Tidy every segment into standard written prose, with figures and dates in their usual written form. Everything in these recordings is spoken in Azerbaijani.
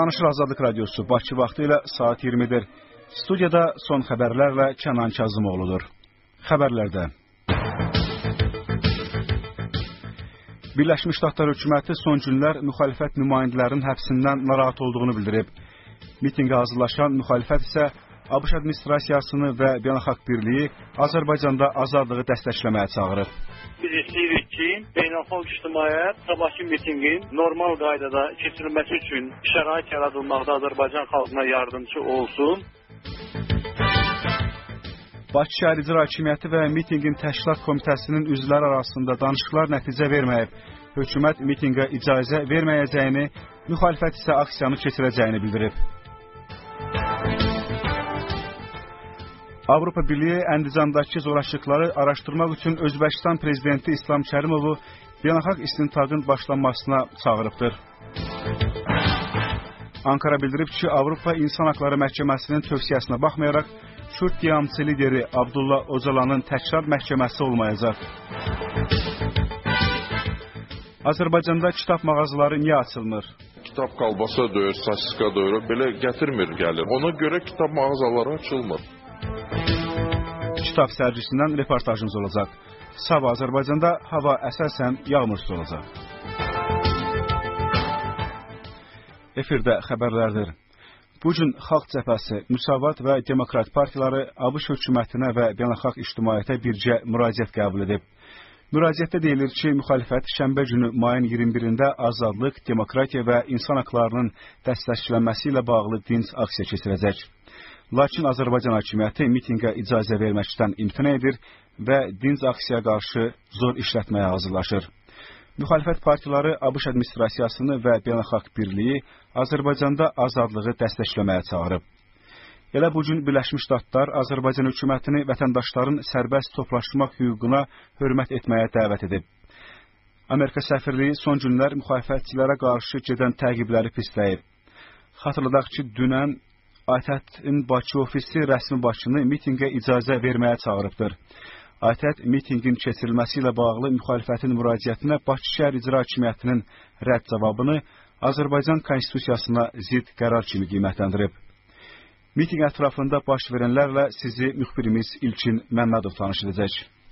Danışır Azadlıq Radiosu Bakı vaxtı ilə saat 20-dir. Studiyada son xəbərlərlə Kənan Kazımoğludur. Xəbərlərdə Birləşmiş Ştatlar hökuməti son günlər müxalifət nümayəndələrinin həbsindən narahat olduğunu bildirib. Mitinqə hazırlaşan müxalifət isə ABŞ administrasiyasını və beynəlxalq birliyi Azərbaycanda azadlığı dəstəkləməyə çağırıb. Biz istəyirik ki, beynəlxalq ictimaiyyət sabahki mitinqin normal qaydada keçirilməsi üçün şərait yaradılmaqda Azərbaycan xalqına yardımcı olsun. Bakı Şəhər İcra Hakimiyyəti və mitinqin təşkilat komitəsinin üzvləri arasında danışıqlar nəticə verməyib. Hökumət mitinqə icazə verməyəcəyini, müxalifət isə aksiyanı keçirəcəyini bildirib. Avropa Birliyi Əndicandakı zorakılıqları araşdırmaq üçün Özbəkistan prezidenti İslam Kərimovu beynəlxalq istintaqın başlanmasına çağırıbdır. Ankara bildirib ki, Avropa İnsan Haqları Məhkəməsinin tövsiyəsinə baxmayaraq, Kürd qiyamçı lideri Abdullah Öcalanın təkrar məhkəməsi olmayacaq. Azərbaycanda kitab mağazaları niyə açılmır? Kitab qalbasa döyür, sasiska döyür, belə gətirmir gəlir. Ona görə kitab mağazaları açılmır. Kitab sərgisindən reportajımız olacaq. Sabah Azərbaycanda hava əsasən yağmursuz olacaq. Efirdə xəbərlərdir. Bugün Xalq Cəbhəsi, Müsavat və Demokrat partiyaları ABŞ hökumətinə və beynəlxalq ictimaiyyətə birgə müraciət qəbul edib. Müraciətdə deyilir ki, müxalifət şənbə günü mayın 21-də azadlıq, demokratiya və insan haqlarının dəstəklənməsi ilə bağlı dinc aksiya keçirəcək. Lakin Azərbaycan hakimiyyəti mitinqə icazə verməkdən imtina edir və dinc aksiyaya qarşı zor işlətməyə hazırlaşır. Müxalifət partiyaları ABŞ administrasiyasını və beynəlxalq birliyi Azərbaycanda azadlığı dəstəkləməyə çağırıb. Elə bugün Birləşmiş Ştatlar Azərbaycan hökumətini vətəndaşların sərbəst toplaşmaq hüququna hörmət etməyə dəvət edib. Amerika səfirliyi son günlər müxalifətçilərə qarşı gedən təqibləri pisləyib. Xatırladaq ki, dünən ATƏT-in Bakı ofisi rəsmi Bakını mitinqə icazə verməyə çağırıbdır. ATƏT mitinqin keçirilməsi ilə bağlı müxalifətin müraciətinə Bakı Şəhər İcra Hakimiyyətinin rədd cavabını Azərbaycan Konstitusiyasına zidd qərar kimi qiymətləndirib. Mitinq ətrafında baş verənlərlə sizi müxbirimiz İlkin Məmmədov tanış edəcək.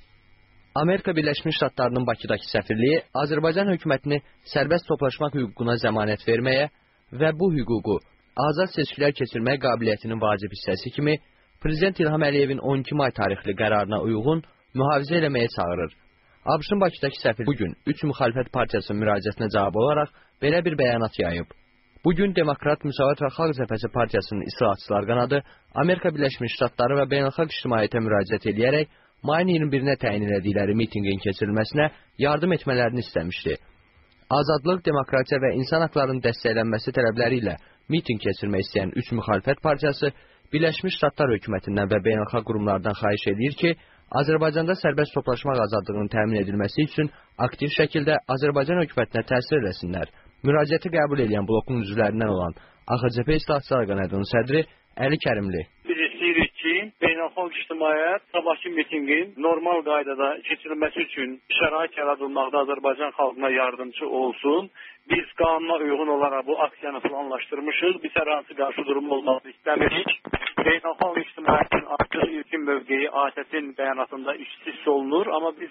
Amerika Birləşmiş Ştatlarının Bakıdakı səfirliyi Azərbaycan hökumətini sərbəst toplaşmaq hüququna zəmanət verməyə və bu hüququ azad seçkilər keçirmək qabiliyyətinin vacib hissəsi kimi Prezident İlham Əliyevin 12 may tarixli qərarına uyğun mühafizə eləməyə çağırır. ABŞ-ın Bakıdakı səfiri bugün 3 müxalifət partiyasının müraciətinə cavab olaraq belə bir bəyanat yayıb. Bugün Demokrat, Müsavat və Xalq Cəbhəsi partiyasının islahatçılar qanadı Amerika Birləşmiş Ştatları və beynəlxalq ictimaiyyətə müraciət edərək mayın 21-nə təyin elədikləri mitinqin keçirilməsinə yardım etmələrini istəmişdi. Azadlıq, demokratiya və insan haqlarının dəstəklənməsi tələbləri ilə mitinq keçirmək istəyən 3 müxalifət partiyası Birləşmiş Ştatlar hökumətindən və beynəlxalq qurumlardan xahiş edir ki, Azərbaycanda sərbəst toplaşmaq azadlığının təmin edilməsi üçün aktiv şəkildə Azərbaycan hökumətinə təsir eləsinlər. Müraciəti qəbul edən blokun üzvlərindən olan AXCP İslahatçılar qanadının sədri Əli Kərimli. Biz istəyirik ki, beynəlxalq ictimaiyyət sabahki mitinqin normal qaydada keçirilməsi üçün şərait yaradılmaqda Azərbaycan xalqına yardımcı olsun. Biz qanuna uyğun olaraq bu aksiyanı planlaşdırmışıq. Biz hər hansı qarşı durum olmasını istəmirik. Beynəlxalq ictimaiyyətin artıq ilkin mövqeyi ATƏT-in bəyanatında hiss olunur. Amma biz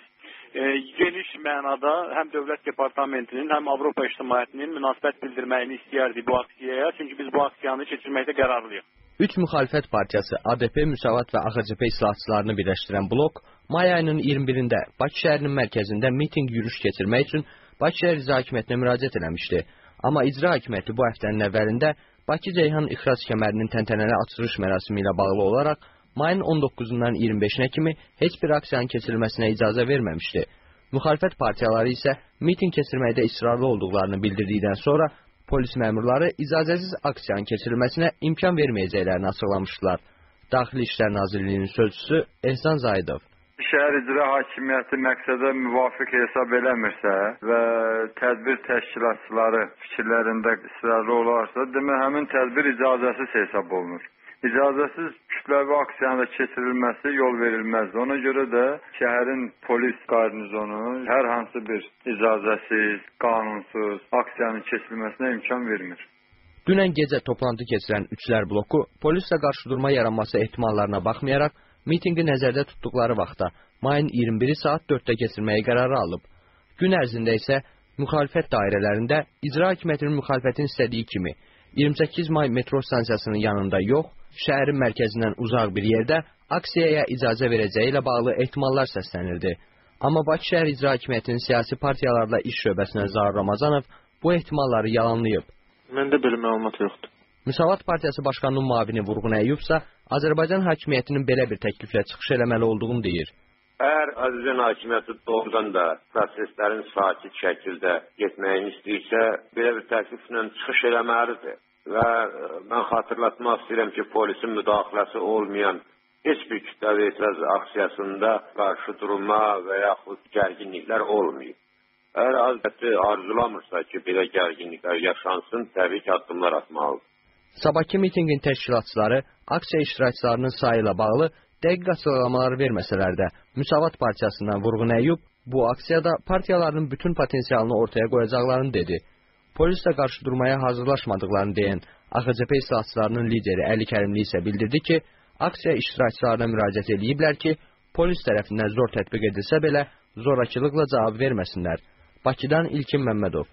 geniş mənada həm Dövlət Departamentinin, həm Avropa ictimaiyyətinin münasibət bildirməyini istəyərdik bu aksiyaya. Çünki biz bu aksiyanı keçirməkdə qərarlıyıq. 3 müxalifət partiyası ADP, Müsavat və AXCP islahatçılarını birləşdirən blok may ayının 21-də Bakı şəhərinin mərkəzində mitinq yürüyüş keçirmək üçün Bakı Şəhər İcra Hakimiyyətinə müraciət eləmişdi. Amma İcra Hakimiyyəti bu həftənin əvvəlində Bakı-Ceyhan ixrac kəmərinin təntənəli açılış mərasimi ilə bağlı olaraq mayın 19-dan 25-nə kimi heç bir aksiyanın keçirilməsinə icazə verməmişdi. Müxalifət partiyaları isə mitinq keçirməkdə israrlı olduqlarını bildirdikdən sonra polis məmurları icazəsiz aksiyanın keçirilməsinə imkan verməyəcəklərini açıqlamışdılar. Daxili İşlər Nazirliyinin sözçüsü Ehsan Zahidov. Şəhər İcra Hakimiyyəti məqsədə müvafiq hesab eləmirsə və tədbir təşkilatçıları fikirlərində israrlı olarsa, demək həmin tədbir icazəsiz hesab olunur. İcazəsiz kütləvi aksiyanın keçirilməsi yol verilməzdir. Ona görə də şəhərin polis qarnizonu hər hansı bir icazəsiz, qanunsuz aksiyanın keçirilməsinə imkan vermir. Dünən gecə toplantı keçirən üçlər bloku polislə qarşıdurma yaranması ehtimallarına baxmayaraq mitinqi nəzərdə tutduqları vaxtda mayın 21-i saat 4-də keçirməyə qərarı alıb. Gün ərzində isə müxalifət dairələrində icra hakimiyyətinin müxalifətin istədiyi kimi 28 may metro stansiyasının yanında yox, şəhərin mərkəzindən uzaq bir yerdə aksiyaya icazə verəcəyi ilə bağlı ehtimallar səslənirdi. Amma Bakı şəhər icra hakimiyyətinin siyasi partiyalarla iş şöbəsinə Zaur Ramazanov bu ehtimalları yalanlayıb. Məndə belə məlumat yoxdur. Müsavat Partiyası Başqanının müavini Vurğun Əyyub isə Azərbaycan hakimiyyətinin belə bir təkliflə çıxış eləməli olduğunu deyir. Əgər Azərbaycan hakimiyyəti doğrudan da proseslərin sakit şəkildə getməyini istəyirsə, belə bir təkliflə çıxış eləməlidir. Və mən xatırlatmaq istəyirəm ki, polisin müdaxiləsi olmayan heç bir kütləvi etiraz aksiyasında qarşı durma və yaxud gərginliklər olmayıb. Əgər azəti arzulamırsa ki, belə gərginliklər yaşansın, təbii ki, addımlar atmalıdır. Sabahki mitinqin təşkilatçıları aksiya iştirakçılarının sayı ilə bağlı dəqiq açıqlamalar verməsələr də, Müsavat Partiyasından Vurğun Əyyub bu aksiyada partiyaların bütün potensialını ortaya qoyacaqlarını dedi. Polislə qarşı durmaya hazırlaşmadıqlarını deyən AXCP islahatçılarının lideri Əli Kərimli isə bildirdi ki, aksiya iştirakçılarına müraciət ediblər ki, polis tərəfindən zor tətbiq edilsə belə zorakılıqla cavab verməsinlər. Bakıdan İlkin Məmmədov.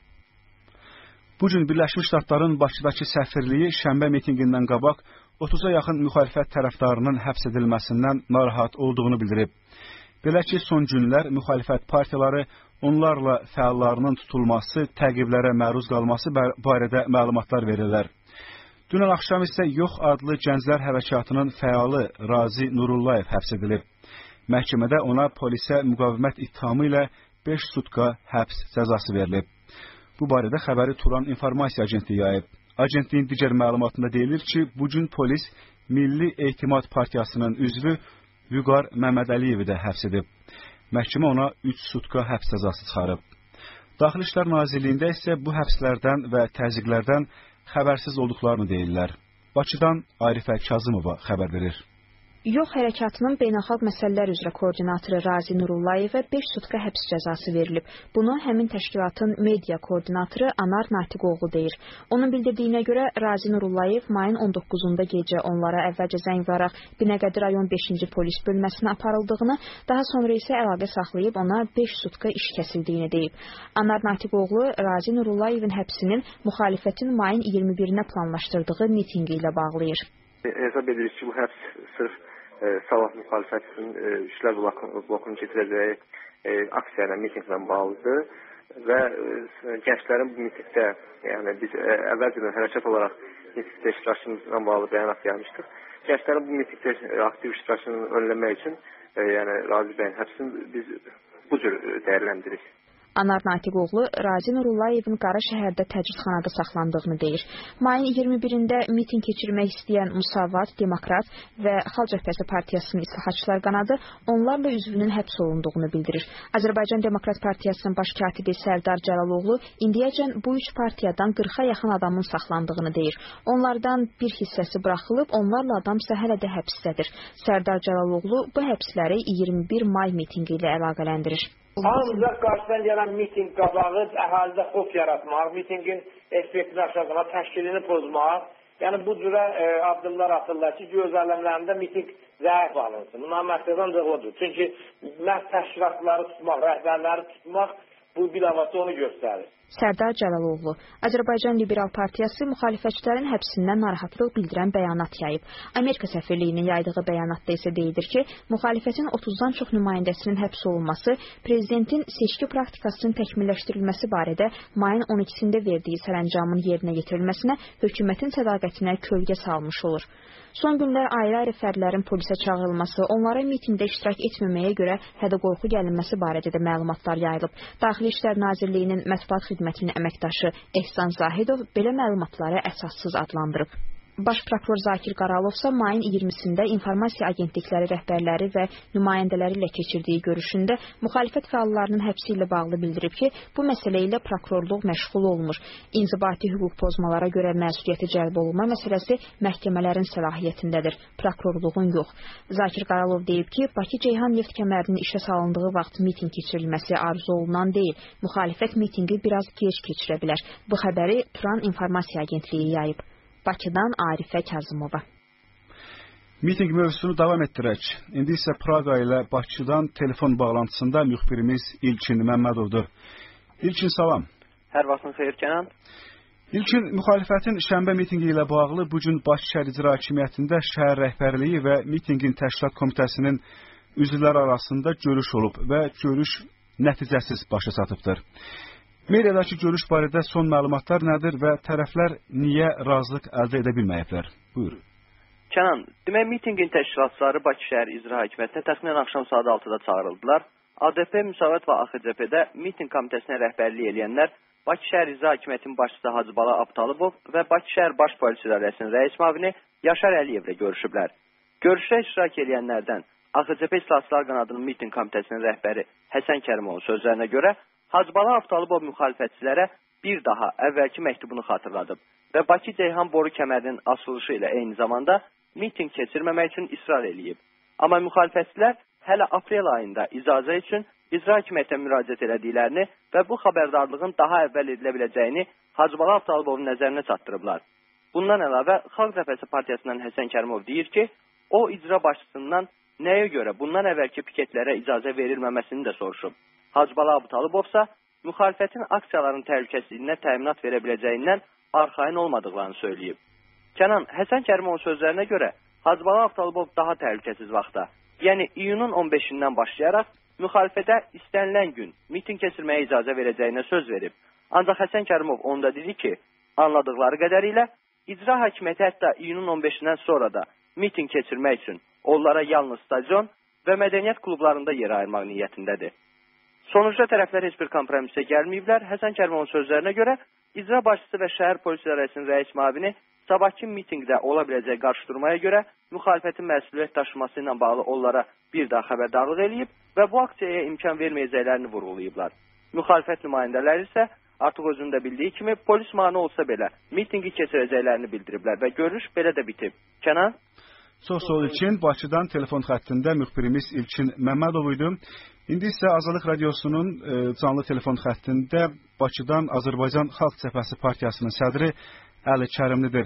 Bugün Birləşmiş Ştatların Bakıdakı səfirliyi şənbə mitinqindən qabaq 30-a yaxın müxalifət tərəfdarının həbs edilməsindən narahat olduğunu bildirib. Belə ki, son günlər müxalifət partiyaları onlarla fəallarının tutulması, təqiblərə məruz qalması barədə məlumatlar verirlər. Dünən axşam isə Yox adlı Gənclər Hərəkatının fəalı Razi Nurullayev həbs edilib. Məhkəmədə ona polisə müqavimət ittihamı ilə 5 sutka həbs cəzası verilib. Bu barədə xəbəri Turan İnformasiya Agentliyi yayıb. Agentliyin digər məlumatında deyilir ki, bugün polis Milli Etimad Partiyasının üzvü Vüqar Məmmədəliyevi də həbs edib. Məhkəmə ona 3 sutka həbs cəzası çıxarıb. Daxili İşlər Nazirliyində isə bu həbslərdən və təzyiqlərdən xəbərsiz olduqlarını deyirlər. Bakıdan Arifə Kazımova xəbər verir. Yox hərəkatının beynəlxalq məsələlər üzrə koordinatoru Razi Nurullayevə 5 sutka həbs cəzası verilib. Bunu həmin təşkilatın media koordinatoru Anar Natiqoğlu deyir. Onun bildirdiyinə görə Razi Nurullayev mayın 19-unda gecə onlara əvvəlcə zəng varaq Binəqədi rayon 5-ci polis bölməsinə aparıldığını, daha sonra isə əlaqə saxlayıb ona 5 sutka iş kəsildiyini deyib. Anar Natiqoğlu Razi Nurullayevin həbsinin müxalifətin mayın 21-nə planlaşdırdığı mitinqi ilə bağlayır. Hesab edirik ki, bu həbs sırf Sabah müxalifətinin işlər blokunun keçirəcəyi aksiya ilə, mitinglə bağlıdır və gənclərin bu mitingdə, yəni biz əvvəlcədən hərəkət olaraq mitingdə iştirakçımızla bağlı bəyanat gəlmişdik. Gənclərin bu mitingdə aktiv iştirakçını önləmək üçün, yəni Razi bəyin həbsini biz bu cür dəyərləndiririk. Anar Natiqoğlu Razi Nurullayevin Qaraşəhərdə təcridxanada saxlandığını deyir. Mayın 21-də miting keçirmək istəyən Müsavat, Demokrat və Xalq Cəbhəsi Partiyasının islahatçılar qanadı onlarla üzvünün həbs olunduğunu bildirir. Azərbaycan Demokrat Partiyasının baş katibi Sərdar Cəlaloğlu indiyəcən bu üç partiyadan 40-a yaxın adamın saxlandığını deyir. Onlardan bir hissəsi buraxılıb, onlarla adam isə hələ də həbsdədir. Sərdar Cəlaloğlu bu həbsləri 21 may mitinqi ilə əlaqələndirir. Ancaq qarşıdan gələn miting qabağı əhalidə xof yaratmaq, mitingin effektini aşağılamaq, təşkilini pozmaq, yəni bu cürə addımlar atırlar ki, gözləmlərində miting zəif alınsın. Bundan məqsəd ancaq odur. Çünki məhz təşkilatları tutmaq, rəhbərləri tutmaq bu bilavasitə onu göstərir. Sərdar Cəlaloğlu, Azərbaycan Liberal Partiyası müxalifətçilərin həbsindən narahatlıq bildirən bəyanat yayıb. Amerika səfirliyinin yaydığı bəyanatda isə deyilir ki, müxalifətin 30-dan çox nümayəndəsinin həbs olunması prezidentin seçki praktikasının təkmilləşdirilməsi barədə mayın 12-sində verdiyi sərəncamın yerinə yetirilməsinə hökumətin sədaqətinə kölgə salmış olur. Son günlər ayrı-ayrı fərdlərin polisə çağırılması, onlara mitingdə iştirak etməməyə görə hədə-qorxu gəlinməsi barədə də məlumatlar yayılıb. Daxili İşlər Nazirliyinin mətbuat xidmətinin əməkdaşı Ehsan Zahidov belə məlumatları əsassız adlandırıb. Baş prokuror Zakir Qaralov isə mayın 20-sində informasiya agentlikləri rəhbərləri və nümayəndələri ilə keçirdiyi görüşündə müxalifət fəallarının həbsi ilə bağlı bildirib ki, bu məsələ ilə prokurorluq məşğul olmur. İnzibati hüquq pozmalara görə məsuliyyəti cəlb olunma məsələsi məhkəmələrin səlahiyyətindədir, prokurorluğun yox. Zakir Qaralov deyib ki, Bakı-Ceyhan neft kəmərinin işə salındığı vaxt mitinq keçirilməsi arzu olunan deyil, müxalifət mitinqi biraz gec keçirə bilər. Bu xəbəri Turan İnformasiya Agentliyi yayıb. Bakıdan Arifə Kazımova. Miting mövzusunu davam etdirək. İndi isə Praqa ilə Bakıdan telefon bağlantısında müxbirimiz İlkin Məmmədovdur. İlkin, salam. Hər vaxtın xeyir, Kənan. İlkin, müxalifətin şənbə mitingi ilə bağlı bugün Bakı şəhər icra hakimiyyətində şəhər rəhbərliyi və mitingin təşkilat komitəsinin üzvləri arasında görüş olub və görüş nəticəsiz başa çatıbdır. Mediadakı görüş barədə son məlumatlar nədir və tərəflər niyə razılıq əldə edə bilməyiblər? Buyur. Kənan, demək mitingin təşkilatçıları Bakı şəhər icra hakimiyyətinə təxminən axşam saat 6-da çağırıldılar. ADP, Müsavat və AXCP-də miting komitəsinə rəhbərlik edənlər Bakı şəhər icra hakimiyyətinin başçısı Hacıbala Abtalıbov və Bakı şəhər baş polis idarəsinin rəis müavini Yaşar Əliyevlə görüşüblər. Görüşdə iştirak edənlərdən AXCP İslahatçılar qanadının miting komitəsinin rəhbəri Həsən Kərimovun sözlərinə görə Hacıbala Abtalıbov müxalifətçilərə bir daha əvvəlki məktubunu xatırladıb və Bakı-Ceyhan boru kəmərinin açılışı ilə eyni zamanda miting keçirməmək üçün israr eləyib. Amma müxalifətçilər hələ aprel ayında icazə üçün icra hakimiyyətə müraciət elədiklərini və bu xəbərdarlığın daha əvvəl edilə biləcəyini Hacıbala Abtalıbovun nəzərinə çatdırıblar. Bundan əlavə Xalq Zəfərsi Partiyasından Həsən Kərimov deyir ki, o icra başçısından nəyə görə bundan əvvəlki piketlərə icazə verilməməsini də soruşub. Hacıbala Abtalıbovsa müxalifətin aksiyaların təhlükəsizliyinə təminat verə biləcəyindən arxayın olmadıqlarını söyləyib. Kənan, Həsən Kərimovun sözlərinə görə Hacıbala Abtalıbov daha təhlükəsiz vaxtda, yəni iyunun 15-dən başlayaraq müxalifətə istənilən gün miting keçirməyə icazə verəcəyinə söz verib. Ancaq Həsən Kərimov onda dedi ki, anladıqları qədərilə icra hakimiyyəti hətta iyunun 15-dən sonra da miting keçirmək üçün onlara yalnız stadion və mədəniyyət klublarında yer ayırmaq niyyətindədir. Sonuçda tərəflər heç bir kompromisə gəlməyiblər. Həsən Kərimovun sözlərinə görə icra başçısı və şəhər polis idarəsinin rəis müavini sabahki mitingdə ola biləcək qarşıdurmaya görə müxalifətin məsuliyyət daşıması ilə bağlı onlara bir daha xəbərdarlıq eləyib və bu aksiyaya imkan verməyəcəklərini vurğulayıblar. Müxalifət nümayəndələri isə artıq özünün də bildiyi kimi polis mane olsa belə mitingi keçirəcəklərini bildiriblər və görüş belə də bitib. Kənan? Çox sağ ol İlkin. Bakıdan telefon xəttində müxbirimiz İlkin Məmmədov idi. İndi isə Azadlıq Radiosunun canlı telefon xəttində Bakıdan Azərbaycan Xalq Cəbhəsi Partiyasının sədri Əli Kərimlidir.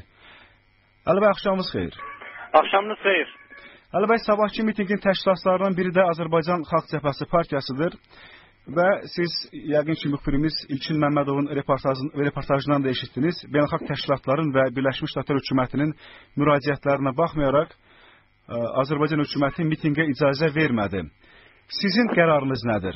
Əli bəy, axşamınız xeyir. Axşamınız xeyir. Əli bəy, sabahki mitingin təşkilatçılarından biri də Azərbaycan Xalq Cəbhəsi Partiyasıdır və siz yəqin ki, müxbirimiz İlkin Məmmədovun reportajından da eşitdiniz. Beynəlxalq təşkilatların və Birləşmiş Ştatlar hökumətinin müraciətlərinə baxmayaraq Azərbaycan hökuməti mitingə icazə vermədi. Sizin qərarınız nədir?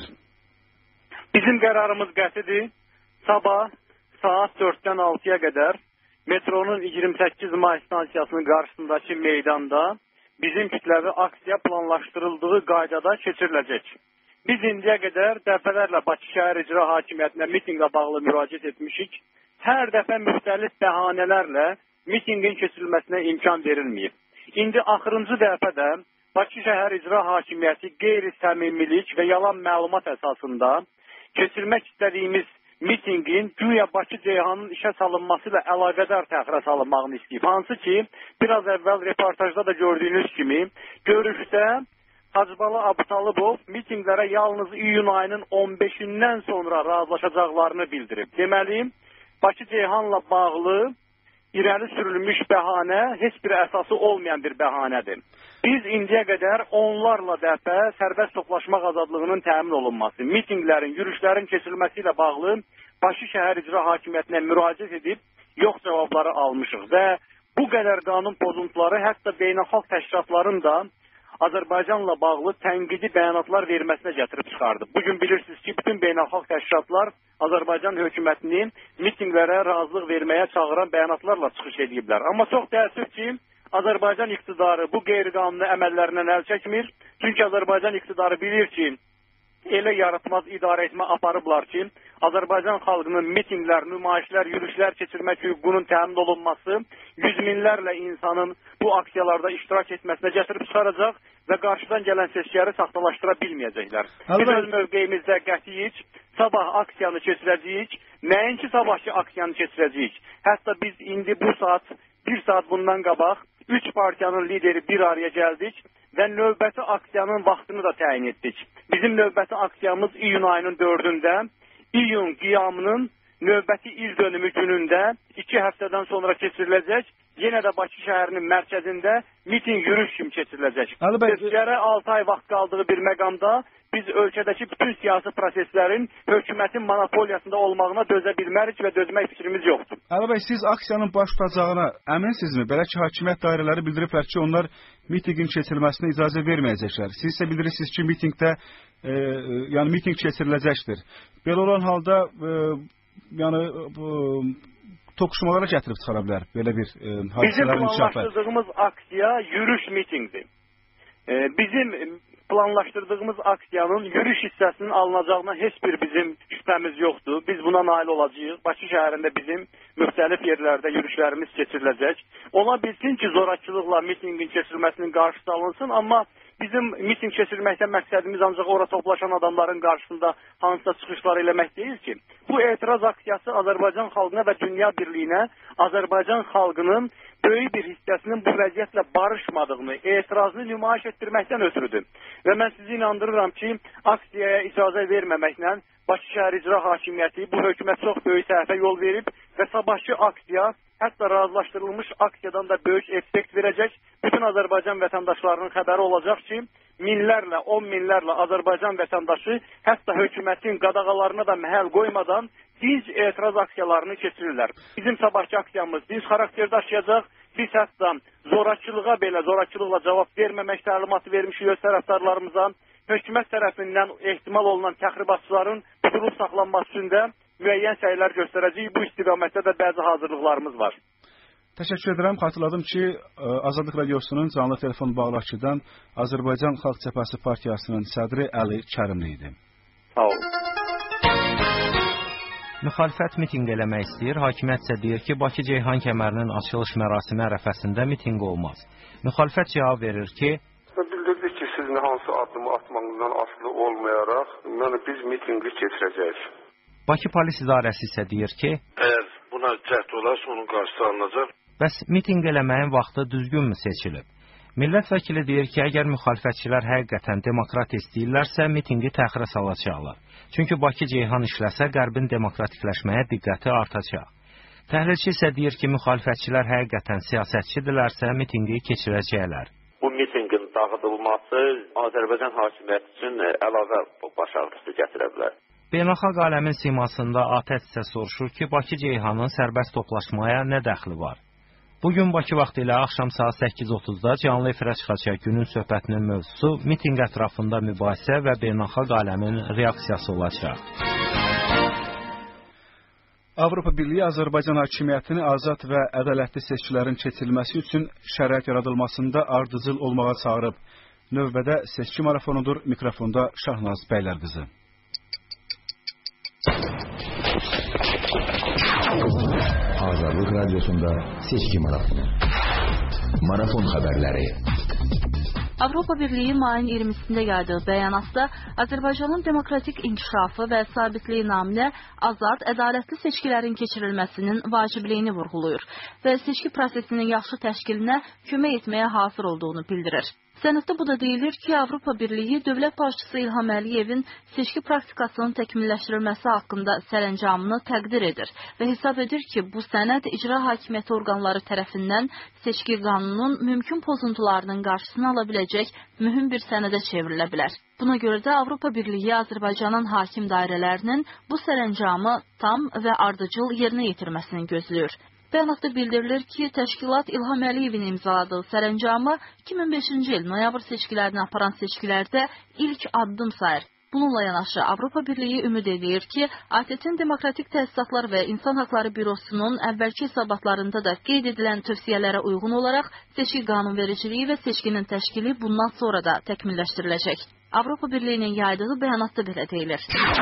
Bizim qərarımız qətidir. Sabah saat 4-dən 6-ya qədər metronun 28 may stansiyasının qarşısındakı meydanda bizim kütləvi aksiya planlaşdırıldığı qaydada keçiriləcək. Biz indiyə qədər dəfələrlə Bakı şəhər icra hakimiyyətinə mitinqlə bağlı müraciət etmişik. Hər dəfə müxtəlif bəhanələrlə mitingin keçirilməsinə imkan verilməyib. İndi axırıncı dəfədə Bakı şəhər icra hakimiyyəti qeyri-səmimilik və yalan məlumat əsasında keçirmək istədiyimiz mitingin güya Bakı-Ceyhanın işə salınması ilə əlaqədar təxirə salınmağını istəyib. Hansı ki, biraz əvvəl reportajda da gördüyünüz kimi, görüşdə Hacıbala Abtalıbov mitinglərə yalnız iyun ayının 15-dən sonra razılaşacaqlarını bildirib. Deməli, Bakı-Ceyhanla bağlı irəli sürülmüş bəhanə heç bir əsası olmayan bir bəhanədir. Biz indiyə qədər onlarla dəfə sərbəst toplaşmaq azadlığının təmin olunması, mitinglərin, yürüşlərin keçirilməsi ilə bağlı Bakı şəhər icra hakimiyyətinə müraciət edib yox cavabları almışıq və bu qədər qanun pozuntuları hətta beynəlxalq təşkilatların da Azərbaycanla bağlı tənqidi bəyanatlar verməsinə gətirib çıxardı. Bugün bilirsiniz ki, bütün beynəlxalq təşkilatlar Azərbaycan hökumətini mitinglərə razılıq verməyə çağıran bəyanatlarla çıxış ediblər. Amma çox təəssüf ki, Azərbaycan iqtidarı bu qeyri-qanuni əməllərindən əl çəkmir. Çünki Azərbaycan iqtidarı bilir ki, elə yaratmaz idarə etmə aparıblar ki, Azərbaycan xalqının mitinqlər, nümayişlər, yürüşlər keçirmək hüququnun təmin olunması yüz minlərlə insanın bu aksiyalarda iştirak etməsinə gətirib çıxaracaq və qarşıdan gələn seçkiləri saxtalaşdıra bilməyəcəklər. Biz öz mövqeyimizdə qətiyyik, sabah aksiyanı keçirəcəyik, nəinki sabahki aksiyanı keçirəcəyik. Hətta biz indi bu saat, bir saat bundan qabaq 3 partiyanın lideri bir araya gəldik və növbəti aksiyanın vaxtını da təyin etdik. Bizim növbəti aksiyamız iyun ayının 4-də, iyun qiyamının növbəti il dönümü günündə 2 həftədən sonra keçiriləcək. Yenə də Bakı şəhərinin mərkəzində miting yürüyüş kimi keçiriləcək. Seçkilərə 6 ay vaxt qaldığı bir məqamda biz ölkədəki bütün siyasi proseslərin hökumətin monopoliyasında olmağına dözə bilmərik və dözmək fikrimiz yoxdur. Əli bəy, siz aksiyanın baş tutacağına əminsinizmi? Belə ki, hakimiyyət dairələri bildiriblər ki, onlar mitingin keçirilməsinə icazə verməyəcəklər. Siz isə bildirirsiniz ki, mitingdə yəni miting keçiriləcəkdir. Belə olan halda toqquşmalara gətirib çıxara bilər belə bir hadisələrin inkişafı. Bizim planlaşdırdığımız aksiya yürüyüş mitingdir. Bizim planlaşdırdığımız aksiyanın yürüyüş hissəsinin alınacağına heç bir bizim şübhəmiz yoxdur. Biz buna nail olacağıq. Bakı şəhərində bizim müxtəlif yerlərdə yürüyüşlərimiz keçiriləcək. Ola bilsin ki, zorakılıqla mitingin keçirilməsinin qarşısı alınsın, amma bizim miting keçirməkdən məqsədimiz ancaq ora toplaşan adamların qarşısında hansısa çıxışlar eləmək deyil ki. Bu etiraz aksiyası Azərbaycan xalqına və dünya birliyinə Azərbaycan xalqının böyük bir hissəsinin bu vəziyyətlə barışmadığını, etirazını nümayiş etdirməkdən ötürüdür. Və mən sizi inandırıram ki, aksiyaya icazə verməməklə Bakı şəhər icra hakimiyyəti bu hökumət çox böyük səhvə yol verib və sabahki aksiya hətta razılaşdırılmış aksiyadan da böyük effekt verəcək. Bütün Azərbaycan vətəndaşlarının xəbəri olacaq ki, minlərlə, 10 minlərlə Azərbaycan vətəndaşı hətta hökumətin qadağalarına da məhəl qoymadan dinc etiraz aksiyalarını keçirirlər. Bizim sabahki aksiyamız dinc xarakter daşıyacaq. Biz hətta zorakılıqla cavab verməmək təlimatı vermişik öz tərəfdarlarımıza. Hökumət tərəfindən ehtimal olunan təxribatçıların tutulub saxlanması üçün də müəyyən səylər göstərəcəyik. Bu istiqamətdə də bəzi hazırlıqlarımız var. Təşəkkür edirəm. Xatırladım ki, Azadlıq Radiosunun canlı telefon bağlanışıdan Azərbaycan Xalq Cəbhəsi Partiyasının sədri Əli Kərimli idi. Sağ olun. Müxalifət mitinq eləmək istəyir. Hakimiyyət isə deyir ki, Bakı-Ceyhan kəmərinin açılış mərasimi ərəfəsində mitinq olmaz. Müxalifət cavab verir ki, bildirdik ki, sizin hansı addımı atmağınızdan asılı olmayaraq, biz mitinqi keçirəcəyik. Bakı Polis İdarəsi isə deyir ki, əgər buna cəhd olarsa, onun qarşısı alınacaq. Bəs mitinq eləməyin vaxtı düzgünmü seçilib? Millət vəkili deyir ki, əgər müxalifətçilər həqiqətən demokrat istəyirlərsə, mitinqi təxirə salacaqlar. Çünki Bakı-Ceyhan işləsə, Qərbin demokratikləşməyə diqqəti artacaq. Təhlilçi isə deyir ki, müxalifətçilər həqiqətən siyasətçidirlərsə, mitinqi keçirəcəklər. Bu mitinqin dağıdılması Azərbaycan hakimiyyəti üçün əlavə baş ağrısı gətirə bilər. Beynəlxalq aləmin simasında ATƏT isə soruşur ki, Bakı-Ceyhanın sərbəst toplaşmaya nə dəxli var? Bugün Bakı vaxtı ilə axşam saat 8:30-da canlı efirə çıxacaq günün söhbətinin mövzusu mitinq ətrafında mübahisə və beynəlxalq aləmin reaksiyası olacaq. Avropa Birliyi Azərbaycan hakimiyyətini azad və ədalətli seçkilərin keçirilməsi üçün şərait yaradılmasında ardıcıl olmağa çağırıb. Növbədə seçki marafonudur. Mikrofonda Şahnaz Bəylərqızı. Azadlıq Radiyosunda seçki marafonu. Marafon xəbərləri. Avropa Birliyi mayın 20-sində yaydığı bəyanatda Azərbaycanın demokratik inkişafı və sabitliyi naminə azad, ədalətli seçkilərin keçirilməsinin vacibliyini vurğulayır və seçki prosesinin yaxşı təşkilinə kömək etməyə hazır olduğunu bildirir. Sənəddə bu da deyilir ki, Avropa Birliyi dövlət başçısı İlham Əliyevin seçki praktikasının təkmilləşdirilməsi haqqında sərəncamını təqdir edir və hesab edir ki, bu sənəd icra hakimiyyəti orqanları tərəfindən seçki qanununun mümkün pozuntularının qarşısını ala biləcək mühüm bir sənədə çevrilə bilər. Buna görə də Avropa Birliyi Azərbaycanın hakim dairələrinin bu sərəncamı tam və ardıcıl yerinə yetirməsini gözləyir. Bəyanatda bildirilir ki, təşkilat İlham Əliyevin imzaladığı sərəncamı 2005-ci il noyabr seçkilərini aparan seçkilərdə ilk addım sayır. Bununla yanaşı Avropa Birliyi ümid edir ki, ATƏT-in Demokratik Təsisatlar və İnsan Haqları Bürosunun əvvəlki hesabatlarında da qeyd edilən tövsiyələrə uyğun olaraq seçki qanunvericiliyi və seçkinin təşkili bundan sonra da təkmilləşdiriləcək. Avropa Birliyinin yaydığı bəyanatda belə deyilir.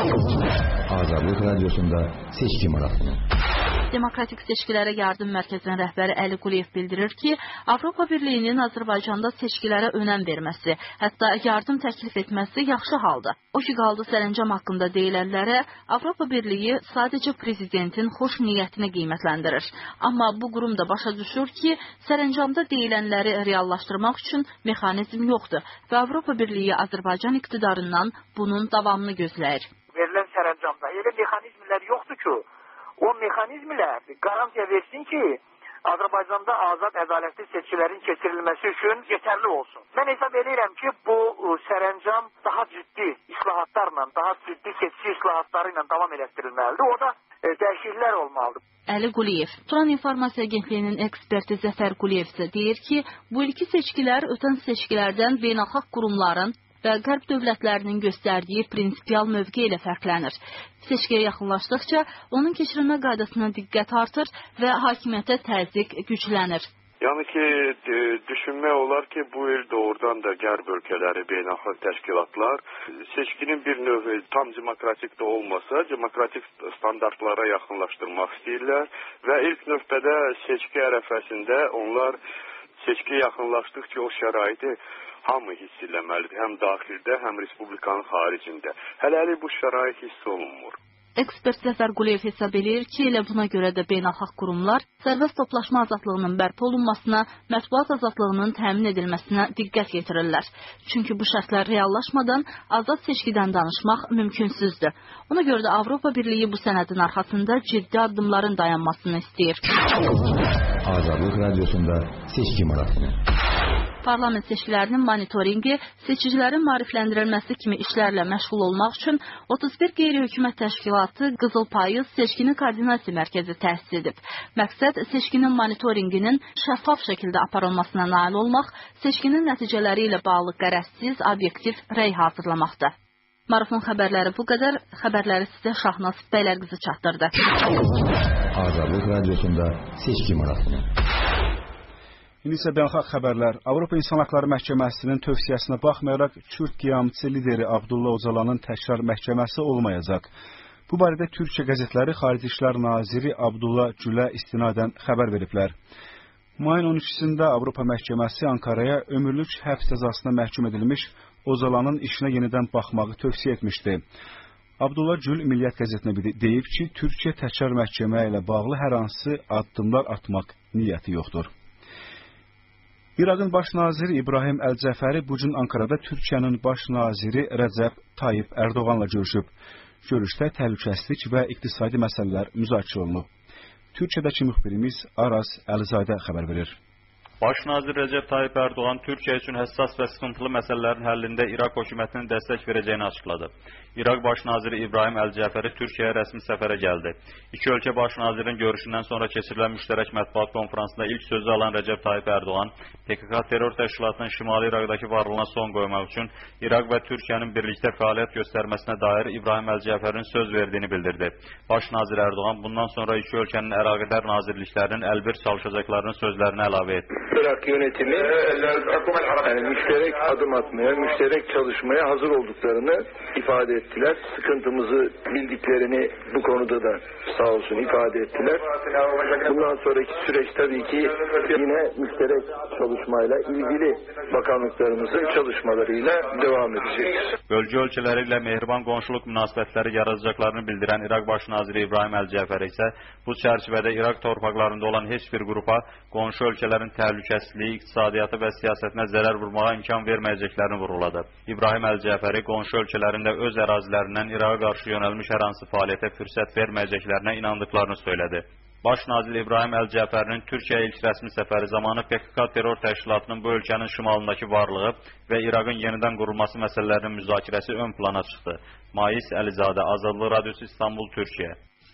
Azadlıq Radiosunda seçki marafonu. Demokratik Seçkilərə Yardım Mərkəzinin rəhbəri Əli Quliyev bildirir ki, Avropa Birliyinin Azərbaycanda seçkilərə önəm verməsi, hətta yardım təklif etməsi yaxşı haldır. O ki, qaldı sərəncam haqqında deyilənlərə, Avropa Birliyi sadəcə prezidentin xoş niyyətini qiymətləndirir. Amma bu qurum da başa düşür ki, sərəncamda deyilənləri reallaşdırmaq üçün mexanizm yoxdur və Avropa Birliyi Azərbaycan iqtidarından bunun davamını gözləyir. Verilən sərəncamda elə mexanizmlər yoxdur ki, o mexanizmlər qarantiya versin ki, Azərbaycanda azad ədalətli seçkilərin keçirilməsi üçün yetərli olsun. Mən hesab edirəm ki, bu sərəncam daha ciddi islahatlarla, daha ciddi seçki islahatları ilə davam elətdirilməlidir. O da dəyişikliklər olmalıdır. Əli Quliyev, Turan İnformasiya Agentliyinin eksperti Zəfər Quliyev isə deyir ki, bu ilki seçkilər ötən seçkilərdən beynəlxalq qurumların və qərb dövlətlərinin göstərdiyi prinsipial mövqe ilə fərqlənir. Seçkiyə yaxınlaşdıqca onun keçirilmə qaydasına diqqət artır və hakimiyyətə təzyiq güclənir. Yəni ki, düşünmək olar ki, bu il doğrudan da qərb ölkələri, beynəlxalq təşkilatlar seçkinin bir növ tam demokratik də olmasa, demokratik standartlara yaxınlaşdırmaq istəyirlər və ilk növbədə seçki ərəfəsində onlar seçki yaxınlaşdıqca o şəraiti hamı hiss eləməlidir, həm daxildə, həm respublikanın xaricində. Hələlik bu şərait hiss olunmur. Ekspert Zəfər Quliyev hesab edir ki, elə buna görə də beynəlxalq qurumlar sərbəst toplaşma azadlığının bərpa olunmasına, mətbuat azadlığının təmin edilməsinə diqqət yetirirlər. Çünki bu şərtlər reallaşmadan azad seçkidən danışmaq mümkünsüzdür. Ona görə də Avropa Birliyi bu sənədin arxasında ciddi addımların dayanmasını istəyir. Azadlıq Radiosunda seçki marafonu. Parlament seçkilərinin monitoringi, seçicilərin maarifləndirilməsi kimi işlərlə məşğul olmaq üçün 31 qeyri-hökumət təşkilatı Qızıl Payız Seçkini Koordinasiya Mərkəzi təsis edib. Məqsəd seçkinin monitoringinin şəffaf şəkildə aparılmasına nail olmaq, seçkinin nəticələri ilə bağlı qərəzsiz, obyektiv rəy hazırlamaqdır. Marafon xəbərləri bu qədər. Xəbərləri sizə Şahnaz Bəylərqızı çatdırdı. Azadlıq Radiosunda seçki marafonu. İndi isə beynəlxalq xəbərlər. Avropa İnsan Haqları Məhkəməsinin tövsiyəsinə baxmayaraq Kürd qiyamçı lideri Abdullah Öcalanın təkrar məhkəməsi olmayacaq. Bu barədə Türkiyə qəzetləri Xarici İşlər Naziri Abdullah Gülə istinadən xəbər veriblər. Mayın 12-sində Avropa Məhkəməsi Ankaraya ömürlük həbs cəzasına məhkum edilmiş Öcalanın işinə yenidən baxmağı tövsiyə etmişdi. Abdullah Gül Milliyyət qəzetinə deyib ki, Türkiyə təkrar məhkəmə ilə bağlı hər hansı addımlar atmaq niyyəti yoxdur. İraqın baş naziri İbrahim Əl-Cəfəri bu gün Ankarada Türkiyənin baş naziri Rəcəb Tayyip Ərdoğanla görüşüb. Görüşdə təhlükəsizlik və iqtisadi məsələlər müzakirə olunub. Türkiyədəki müxbirimiz Araz Əlizadə xəbər verir. Baş nazir Rəcəb Tayyip Ərdoğan Türkiyə üçün həssas və sıxıntılı məsələlərin həllində İraq hökumətinin dəstək verəcəyini açıqladı. İraq baş naziri İbrahim Əl-Cəfəri Türkiyəyə rəsmi səfərə gəldi. İki ölkə baş nazirinin görüşündən sonra keçirilən müştərək mətbuat konfransında ilk sözü alan Rəcəb Tayyip Ərdoğan, PKK terror təşkilatının Şimali İraqdakı varlığına son qoymaq üçün İraq və Türkiyənin birlikdə fəaliyyət göstərməsinə dair İbrahim Əl-Cəfərinin söz verdiyini bildirdi. Baş nazir Ərdoğan bundan sonra iki ölkənin əlaqədar nazirliklərinin əlbir çalışacaqlarının sözlərini əlavə etdi. Irak yönetimi müşterek adım atmaya, müşterek çalışmaya hazır olduklarını ifade ettiler. Sıkıntımızı bildiklerini bu konuda da sağ olsun ifade ettiler. Bundan sonraki süreç tabii ki yine müşterek çalışmayla ilgili bakanlıklarımızın çalışmalarıyla devam edecek. Bölgə ölkələri ilə mehriban qonşuluq münasibətləri yaradacaqlarını bildirən İraq baş naziri İbrahim Əl-Cəfəri isə bu çərçivədə İraq torpaqlarında olan heç bir qrupa qonşu ölkələrin təhlükəsizliyi, iqtisadiyyatı və siyasətinə zərər vurmağa imkan verməyəcəklərini vurğuladı. İbrahim Əl-Cəfəri qonşu ölkələrində öz ərazilərindən İraqa qarşı yönəlmiş hər hansı fəaliyyətə fürsət verməyəcəklərinə inandıqlarını söylədi. Baş nazir İbrahim Əl-Cəfərinin Türkiyəyə ilk rəsmi səfəri zamanı PKK terror təşkilatının bu ölkənin şimalındakı varlığı və İraqın yenidən qurulması məsələlərinin müzakirəsi ön plana çıxdı. Mais Əlizadə, Azadlıq Radiosu İstanbul, Türkiyə.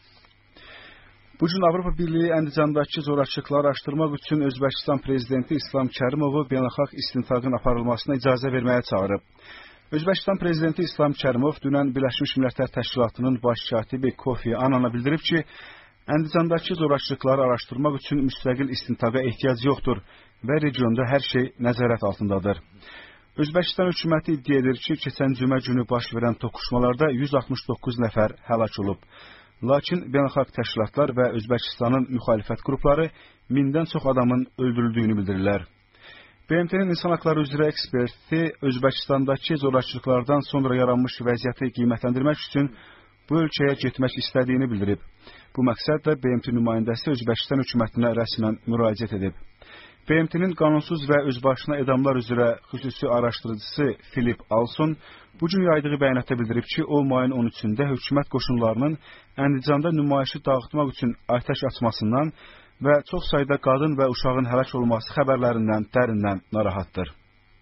Bu gün Avropa Birliyi Əndicandakı zorakılıqları araşdırmaq üçün Özbəkistan prezidenti İslam Kərimovu beynəlxalq istintaqın aparılmasına icazə verməyə çağırıb. Özbəkistan prezidenti İslam Kərimov dünən Birləşmiş Millətlər Təşkilatının baş katibi Kofi Annana bildirib ki, Əndicandakı zorakılıqları araşdırmaq üçün müstəqil istintaqa ehtiyac yoxdur və regionda hər şey nəzarət altındadır. Özbəkistan hökuməti iddia edir ki, keçən cümə günü baş verən toqquşmalarda 169 nəfər həlak olub. Lakin beynəlxalq təşkilatlar və Özbəkistanın müxalifət qrupları 1000-dən çox adamın öldürüldüyünü bildirirlər. BMT-nin İnsan Haqları üzrə eksperti Özbəkistandakı zorakılıqlardan sonra yaranmış vəziyyəti qiymətləndirmək üçün bu ölkəyə getmək istədiyini bildirib. Bu məqsədlə BMT nümayəndəsi Özbəkistan hökumətinə rəsmən müraciət edib. BMT-nin qanunsuz və özbaşına edamlar üzrə xüsusi araşdırıcısı Filip Alson bugün yaydığı bəyanatda bildirib ki, o mayın 13-də hökumət qoşunlarının Əndicanda nümayişi dağıtmaq üçün atəş açmasından və çox sayda qadın və uşağın həlak olması xəbərlərindən dərindən narahatdır.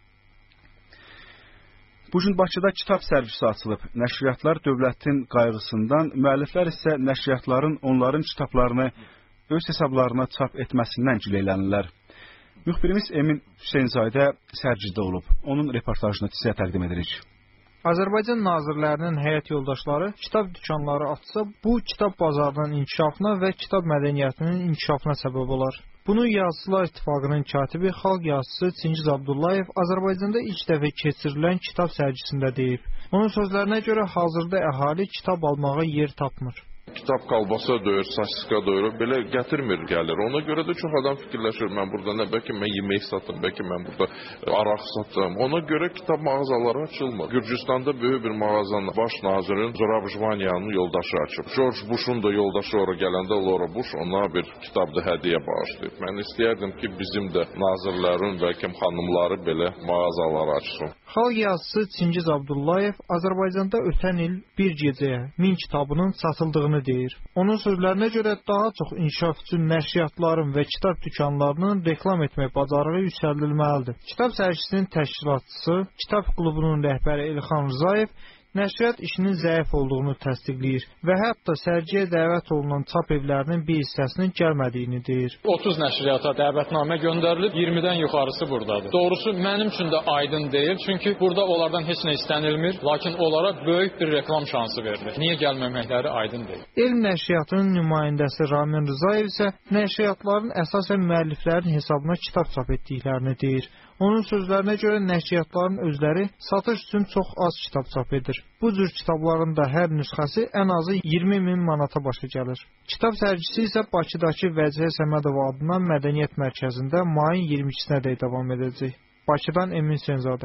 Bugün Bakıda kitab sərgisi açılıb. Nəşriyyatlar dövlətin qayğısından, müəlliflər isə nəşriyyatların onların kitablarını öz hesablarına çap etməsindən gileylənirlər. Müxbirimiz Emin Hüseynzadə sərgidə olub. Onun reportajını sizə təqdim edirik. Azərbaycan nazirlərinin həyat yoldaşları kitab dükanları açsa, bu kitab bazarının inkişafına və kitab mədəniyyətinin inkişafına səbəb olar. Bunu Yazıçılar İttifaqının katibi, xalq yazıçısı Çingiz Abdullayev Azərbaycanda ilk dəfə keçirilən kitab sərgisində deyib. Onun sözlərinə görə hazırda əhali kitab almağa yer tapmır. Kitab qalbasa döyür, sasiska döyür, belə gətirmir gəlir. Ona görə də çox adam fikirləşir, mən burada nə, bəlkə mən yemək satım, bəlkə mən burada araq satım. Ona görə kitab mağazaları açılmır. Gürcüstanda böyük bir mağazanın baş nazirin Zorab Jvanyanın yoldaşı açıb. George Bush'un da yoldaşı ora gələndə Laura Bush ona bir kitabda hədiyyə bağışlayıb. Mən istəyərdim ki, bizim də nazirlərin və xanımları belə mağazaları açsın. Xalq yazıçısı Çingiz Abdullayev Azərbaycanda ötən il bir gecəyə 1000 kitabının satıldığını deyir. Onun sözlərinə görə daha çox inkişaf üçün nəşriyyatların və kitab dükanlarının reklam etmək bacarığı yüksəldilməlidir. Kitab sərgisinin təşkilatçısı, Kitab klubunun rəhbəri Elxan Rzayev nəşriyyat işinin zəif olduğunu təsdiqləyir və hətta sərgiyə dəvət olunan çap evlərinin bir hissəsinin gəlmədiyini deyir. 30 nəşriyyata dəvətnamə göndərilib, 20-dən yuxarısı buradadır. Doğrusu mənim üçün də aydın deyil, çünki burada onlardan heç nə istənilmir, lakin onlara böyük bir reklam şansı verilir. Niyə gəlməməkləri aydın deyil. Elm nəşriyyatının nümayəndəsi Ramin Rzayev isə nəşriyyatların əsasən müəlliflərin hesabına kitab çap etdiklərini deyir. Onun sözlərinə görə nəşriyyatların özləri satış üçün çox az kitab çap edir. Bu cür kitabların da hər nüsxəsi ən azı 20.000 manata başa gəlir. Kitab sərgisi isə Bakıdakı Vəcihə Səmədova adlanan Mədəniyyət Mərkəzində mayın 22-sinədək davam edəcək. Bakıdan Emin Hüseynzadə.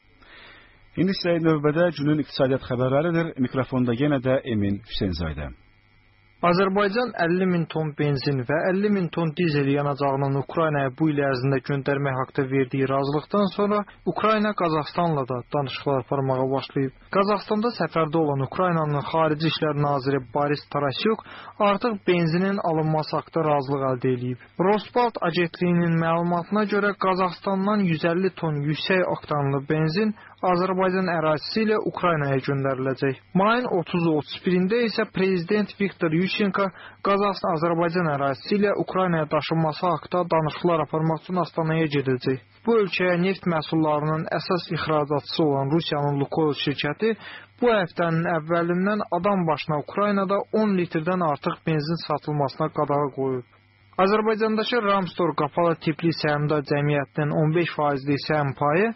İndi isə növbədə günün iqtisadiyyat xəbərləridir. Mikrofonda yenə də Emin Hüseynzadə. Azərbaycan 50.000 ton benzin və 50.000 ton dizel yanacağının Ukraynaya bu il ərzində göndərmək haqqında verdiyi razılıqdan sonra Ukrayna Qazaxstanla da danışıqlar aparmağa başlayıb. Qazaxstanda səfərdə olan Ukraynanın Xarici İşlər Naziri Boris Tarasyuk artıq benzinin alınması haqqında razılıq əldə edib. Rospalt agentliyinin məlumatına görə Qazaxstandan 150 ton yüksək oktanlı benzin Azərbaycan ərazisi ilə Ukraynaya göndəriləcək. Mayın 30-31-də isə Prezident Viktor Yushchenko Qazaxstan Azərbaycan ərazisi ilə Ukraynaya daşınması haqqında danışıqlar aparmaq üçün Astanaya gedəcək. Bu ölkəyə neft məhsullarının əsas ixracatçısı olan Rusiyanın Lukoil şirkəti bu həftənin əvvəlindən adam başına Ukraynada 10 litrdən artıq benzin satılmasına qadağa qoyub. Azərbaycandakı Ramstor qapalı tipli səhmdar cəmiyyətinin 15%lik səhm payı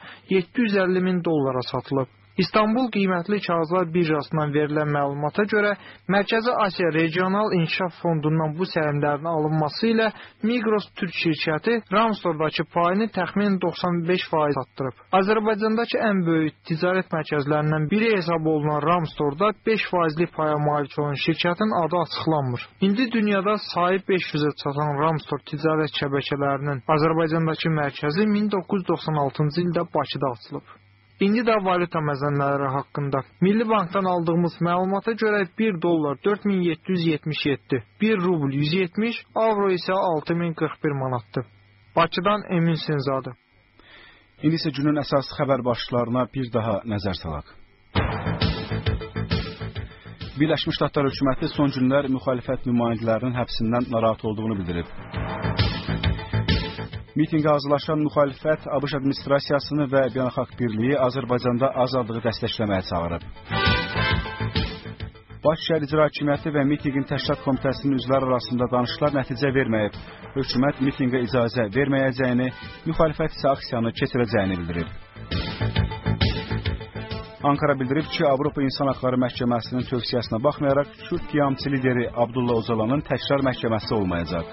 $750.000 satılıb. İstanbul Qiymətli Kağızlar Birjasından verilən məlumata görə Mərkəzi Asiya Regional İnkişaf Fondundan bu səhmlərin alınması ilə Migros Türk şirkəti Ramstordakı payını təxminən 95% artdırıb. Azərbaycandakı ən böyük ticarət mərkəzlərindən biri hesab olunan Ramstorda 5%lik paya malik olan şirkətin adı açıqlanmır. İndi dünyada sahib 500-ə çatan Ramstor ticarət şəbəkələrinin Azərbaycandakı mərkəzi 1996-cı ildə Bakıda açılıb. İndi də valyuta məzənləri haqqında. Milli Bankdan aldığımız məlumata görə 1 dollar 4777, 1 rubl 170, avro isə 6041 manatdır. Bakıdan Emin Hüseynzadə. İndi isə günün əsas xəbər başlıqlarına bir daha nəzər salaq. Birləşmiş Ştatlar hökuməti son günlər müxalifət nümayəndələrinin həbsindən narahat olduğunu bildirib. Mitinqə hazırlaşan müxalifət ABŞ administrasiyasını və beynəlxalq birliyi Azərbaycanda azadlığı dəstəkləməyə çağırıb. Bakı şəhər İcra Hakimiyyəti və mitinqin təşkilat komitəsinin üzvləri arasında danışıqlar nəticə verməyib. Hökumət mitinqə icazə verməyəcəyini, müxalifət isə aksiyanı keçirəcəyini bildirib. Ankara bildirib ki, Avropa İnsan Hakları Məhkəməsinin tövsiyəsinə baxmayaraq, Kürd qiyamçı lideri Abdullah Öcalanın təkrar məhkəməsi olmayacaq.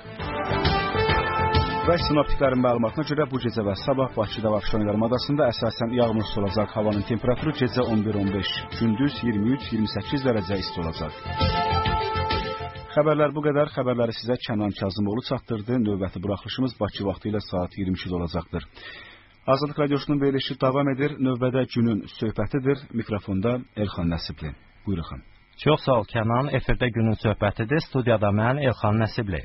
Və sinoptiklərin məlumatına görə bu gecə və sabah Bakıda və Abşeron yarımadasında əsasən yağmursuz olacaq. Havanın temperaturu gecə 11-15, gündüz 23-28 dərəcə isti olacaq. Xəbərlər bu qədər. Xəbərləri sizə Kənan Kazımoğlu çatdırdı. Növbəti buraxılışımız Bakı vaxtı ilə saat 22-də olacaqdır. Azadlıq Radiosunun verilişi davam edir. Növbədə günün söhbətidir. Mikrofonda Elxan Nəsibli. Buyurun. Çox sağ ol Kənan. Efirdə günün söhbətidir. Studiyada mən Elxan Nəsibli.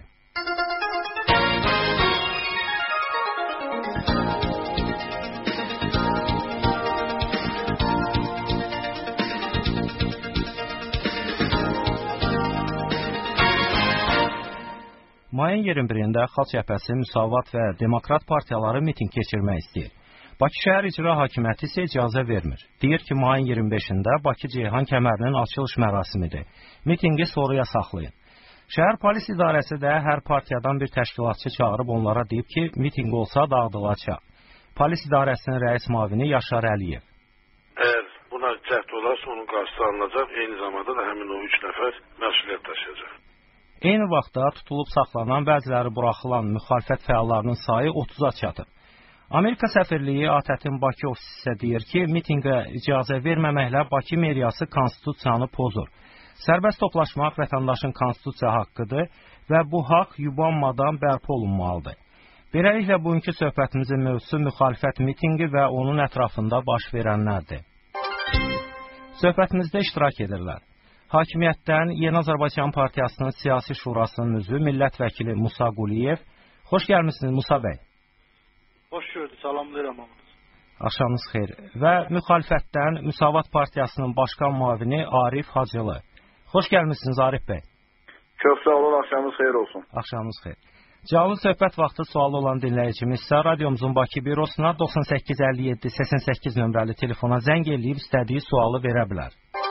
Mayın 21-də Xalq Cəbhəsi, Müsavat və Demokrat partiyaları miting keçirmək istəyir. Bakı şəhər icra hakimiyyəti isə icazə vermir. Deyir ki, mayın 25-də Bakı-Ceyhan kəmərinin açılış mərasimidir. Mitingi sonraya saxlayın. Şəhər polis idarəsi də hər partiyadan bir təşkilatçı çağırıb onlara deyib ki, miting olsa dağıdılacaq. Polis idarəsinin rəis müavini Yaşar Əliyev. Əgər buna cəhd olarsa onun qarşısı alınacaq, eyni zamanda da həmin o 3 nəfər məsuliyyət daşıyacaq. Eyni vaxtda tutulub saxlanan bəziləri buraxılan müxalifət fəallarının sayı 30-a çatıb. Amerika səfirliyi ATƏT-in Bakı ofisi isə deyir ki, mitinqə icazə verməməklə Bakı meriyası konstitusiyanı pozur. Sərbəst toplaşmaq vətəndaşın konstitusiya haqqıdır və bu haqq yubanmadan bərpa olunmalıdır. Beləliklə, bugünkü söhbətimizin mövzusu müxalifət mitinqi və onun ətrafında baş verənlərdir. Söhbətimizdə iştirak edirlər. Hakimiyyətdən Yeni Azərbaycan Partiyasının Siyasi Şurasının üzvü millət vəkili Musa Quliyev. Xoş gəlmişsiniz Musa bəy. Xoş gördük, salamlayıram hamınız. Axşamınız xeyir. Və müxalifətdən Müsavat Partiyasının başqan müavini Arif Hacılı. Xoş gəlmişsiniz Arif bəy. Çox sağ olun, axşamınız xeyir olsun. Axşamınız xeyir. Canlı söhbət vaxtı sualı olan dinləyicimiz isə radiomuzun Bakı bürosuna 9857 88 nömrəli telefona zəng eləyib istədiyi sualı verə bilər.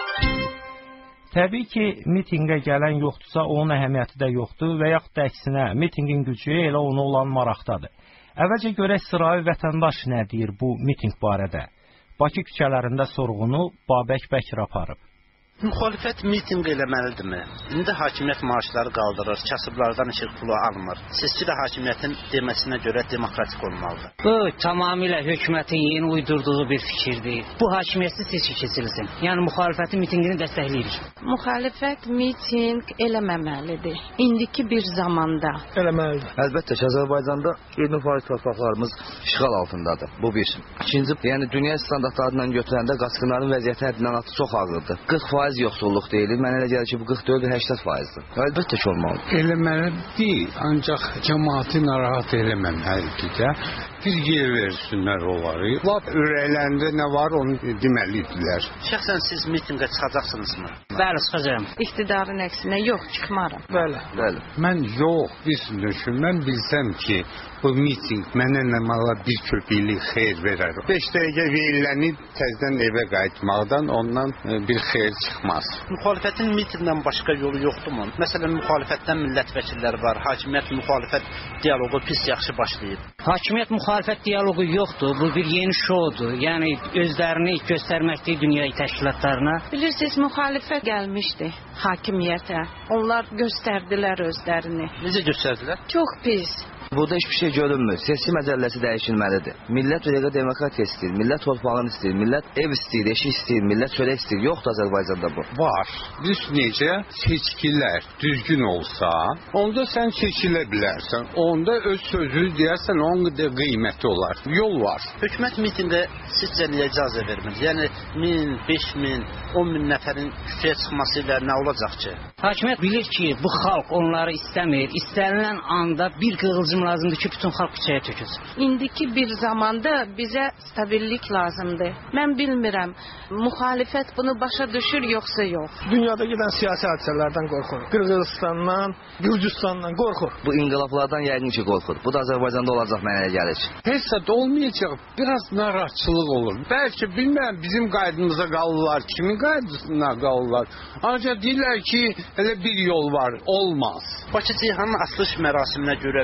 Təbii ki, mitinqə gələn yoxdursa, onun əhəmiyyəti də yoxdur və yaxud da əksinə, mitinqin gücü elə ona olan maraqdadır. Əvvəlcə görək sıravi vətəndaş nə deyir bu mitinq barədə. Bakı küçələrində sorğunu Babək Bəkir aparıb. Müxalifət mitinq eləməlidirmi? İndi hakimiyyət maaşları qaldırır, kasıblardan işıq pulu almır. Seçki də hakimiyyətin deməsinə görə demokratik olmalıdır. Bu tamamilə hökumətin yeni uydurduğu bir fikirdir. Bu hakimiyyətsiz seçki keçirilsin. Yəni müxalifətin mitinqini dəstəkləyirik. Müxalifət mitinq eləməməlidir. İndiki bir zamanda. Eləməlidir. Əlbəttə ki, Azərbaycanda erməni faiz torpaqlarımız işğal altındadır. Bu bir. İkinci, yəni dünya standartlarından götürəndə qaçqınların vəziyyəti həddindən artıq çox ağırdır. 40% yoxsulluq deyilir. Mənə elə gəlir ki, bu 44-80%-dir. Əlbəttə ki, olmalıdır. Eləməlidir, ancaq cəmaatı narahat eləməməlidir də. Bir yer versinlər onları. Lap ürəklərində nə var, onu deməlidirlər. Şəxsən siz mitinqə çıxacaqsınızmı? Bəli, çıxacağım. İqtidarın əksinə yox, çıxmaram. Bəli. Mən yox, mən bilsəm ki, bu miting mənə nəmələ bir köpüklik xeyir verər. 5 dəqiqə veriləni təzdən evə qayıtmaqdan ondan bir xeyir çıxmaz. Müxalifətin mitingdən başqa yolu yoxdurmu? Məsələn, müxalifətdən millət vəkilləri var, hakimiyyət müxalifət dialoqu pis yaxşı başlayıb. Hakimiyyət müxalifət dialoqu yoxdur, bu bir yeni şoudur. Yəni özlərini göstərməkdir dünya təşkilatlarına. Bilirsiniz, müxalifət gəlmişdi hakimiyyətə. Onlar göstərdilər özlərini. Necə göstərdilər? Çox pis. Burada hiçbir şey görünmür. Seçki məcəlləsi dəyişilməlidir. Millət demokratiya istəyir, millət torpağını istəyir, millət ev istəyir, eşik istəyir, millət çörək istəyir. Yoxdur Azərbaycanda bu. Var. Düz necə seçkilər düzgün olsa, onda sən seçilə bilərsən. Onda öz sözünü deyərsən, onun da qiyməti olar. Yol var. Hökumət mitinqə sizcə niyə icazə vermir? Yəni 1000, 5000, 10.000 nəfərin küçəyə çıxması ilə nə olacaq ki? Hakimiyyət bilir ki, bu xalq onları istəmir. İstənilən anda bir qığılcım lazımdır ki, bütün xalq küçəyə tökülsün. İndiki bir zamanda bizə stabillik lazımdır. Mən bilmirəm, müxalifət bunu başa düşür yoxsa yox. Dünyada gedən siyasi hadisələrdən qorxur. Qırğızstandan, Gürcüstandan qorxur. Bu inqilablardan yəqin ki, qorxur. Bu da Azərbaycanda olacaq mənə gəlir. Heç də olmayacaq. Biraz narahatçılıq olur. Bəlkə bilmirəm bizim qaydımıza qalırlar, kimin qaydısına qalırlar. Ancaq deyirlər ki, elə bir yol var, olmaz. Bakı-Ceyhanın açılış mərasiminə görə mitinqi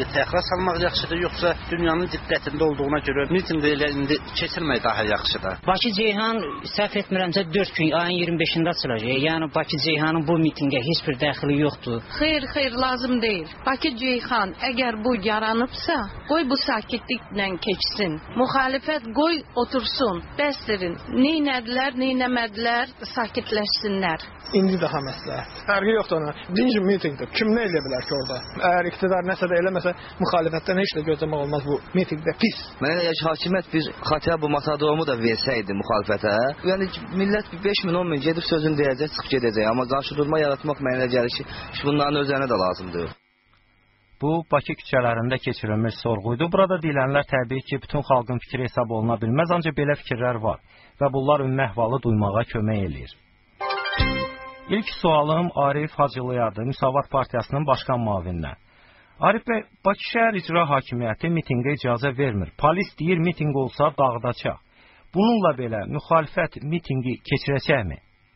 mitinqi təxirə salmaq yaxşıdır, yoxsa dünyanın diqqətində olduğuna görə mitinqi ilə indi keçirmək daha yaxşıdır? Bakı-Ceyhan səhv etmirəmsə 4 gün ayın 25-də açılacaq. Yəni Bakı-Ceyhanın bu mitinqə heç bir dəxili yoxdur. Xeyr, lazım deyil. Bakı-Ceyhan əgər bu yaranıbsa, qoy bu sakitliklə keçsin. Müxalifət qoy otursun. Bəsdirin. Neynədilər, neynəmədilər, sakitləşsinlər. İndi daha məsləhət. Fərqi yoxdur ona. Birinci mitinqdir. Kim nə edə bilər ki orada? Əgər iqtidar nəsə də eləməsə, müxalifətdən heç də gözləmək olmaz bu mitinqdə. Pis. Mənə elə hakimiyyət bir xataya bu matadomu da versəydi müxalifətə, yəni millət 5 min, 10 min gedib sözünü deyəcək, çıxıb gedəcək. Amma qarşıdurma yaratmaq mənə elə gəlir ki, bunların özlərinə də lazımdır. Bu, Bakı küçələrində keçirilmiş sorğuydu. Burada deyilənlər təbii ki, bütün xalqın fikri hesab oluna bilməz, ancaq belə fikirlər var və bunlar ümumi əhvalı duymağa kömək eləyir. İlk sualım Arif Hacılıyadır, Müsavat Partiyasının başqan müavininə. Arif bəy, Bakı şəhər icra hakimiyyəti mitinqə icazə vermir. Polis deyir, mitinq olsa dağıdacaq. Bununla belə müxalifət mitinqi keçirəcəkmi?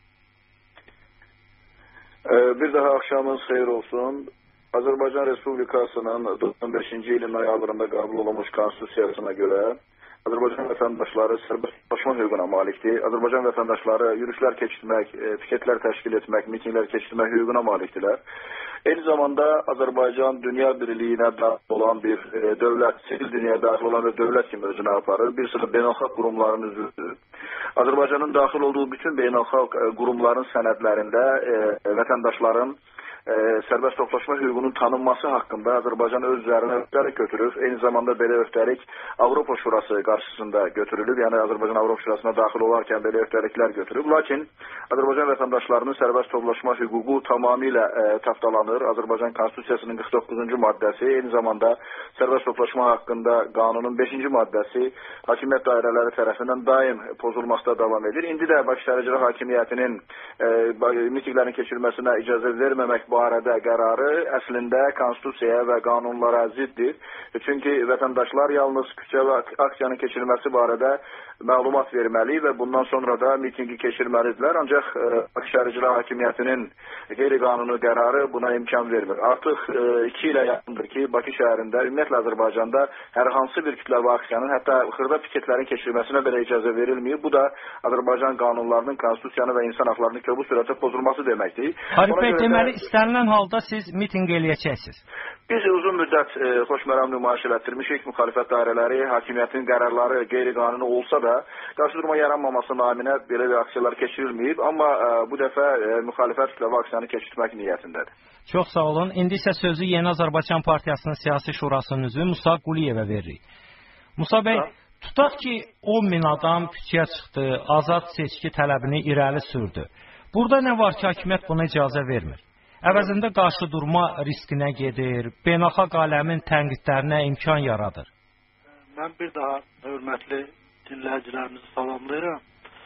Bir daha axşamınız xeyir olsun. Azərbaycan Respublikasının 95-ci ilin noyabrında qəbul olunmuş konstitusiyasına görə Azərbaycan vətəndaşları sərbəst toplaşma hüququna malikdir. Azərbaycan vətəndaşları yürüyüşlər keçirmək, piketlər təşkil etmək, mitinglər keçirmək hüququna malikdirlər. Eyni zamanda Azərbaycan dünya birliyinə daxil olan bir dövlət, sivil dünyaya daxil olan bir dövlət kimi özünü aparır. Bir sıra beynəlxalq qurumların üzvüdür. Azərbaycanın daxil olduğu bütün beynəlxalq qurumların sənədlərində vətəndaşların sərbəst toplaşma hüququnun tanınması haqqında Azərbaycan öz üzərinə öhdəlik götürür. Eyni zamanda belə öhdəlik Avropa Şurası qarşısında götürülüb. Yəni Azərbaycan Avropa Şurasına daxil olarkən belə öhdəliklər götürüb. Lakin Azərbaycan vətəndaşlarının sərbəst toplaşma hüququ tamamilə tapdalanır. Azərbaycan Konstitusiyasının 49-cu maddəsi, eyni zamanda sərbəst toplaşma haqqında qanunun 5-ci maddəsi hakimiyyət dairələri tərəfindən daim pozulmaqda davam edir. İndi də Bakı Şəhər İcra Hakimiyyətinin mitinglərin keçirilməsinə icazə verməmək barədə qərarı əslində konstitusiyaya və qanunlara ziddir. Çünki vətəndaşlar yalnız küçə və aksiyanın keçirilməsi barədə məlumat verməli və bundan sonra da mitingi keçirməlidirlər. Ancaq Bakı Şəhər İcra Hakimiyyətinin qeyri-qanuni qərarı buna imkan vermir. Artıq 2 ilə yaxındır ki, Bakı şəhərində, ümumiyyətlə Azərbaycanda hər hansı bir kütləvi aksiyanın, hətta xırda piketlərin keçirilməsinə belə icazə verilməyib. Bu da Azərbaycan qanunlarının, konstitusiyanı və insan haqlarının kobud sürətdə pozulması deməkdir. Arif bəy, deməli istənilən halda siz mitinq eləyəcəksiniz. Biz uzun müddət xoşməram nümayiş elətdirmişik. Müxalifət dairələri, hakimiyyətin qərarları qeyri-qanuni olsa da qarşıdurma yaranmaması naminə belə bir aksiyalar keçirilməyib. Amma bu dəfə müxalifət kütləvi aksiyanı keçirmək niyyətindədir. Çox sağ olun. İndi isə sözü Yeni Azərbaycan Partiyasının siyasi şurasının üzvü Musa Quliyevə veririk. Musa bəy, tutaq ki 10 min adam küçəyə çıxdı, azad seçki tələbini irəli sürdü. Burada nə var ki, hakimiyyət buna icazə vermir? Əvəzində qarşı durma riskinə gedir, beynəlxalq aləmin tənqidlərinə imkan yaradır. Mən bir daha hörmətli dinləyicilərimizi salamlayıram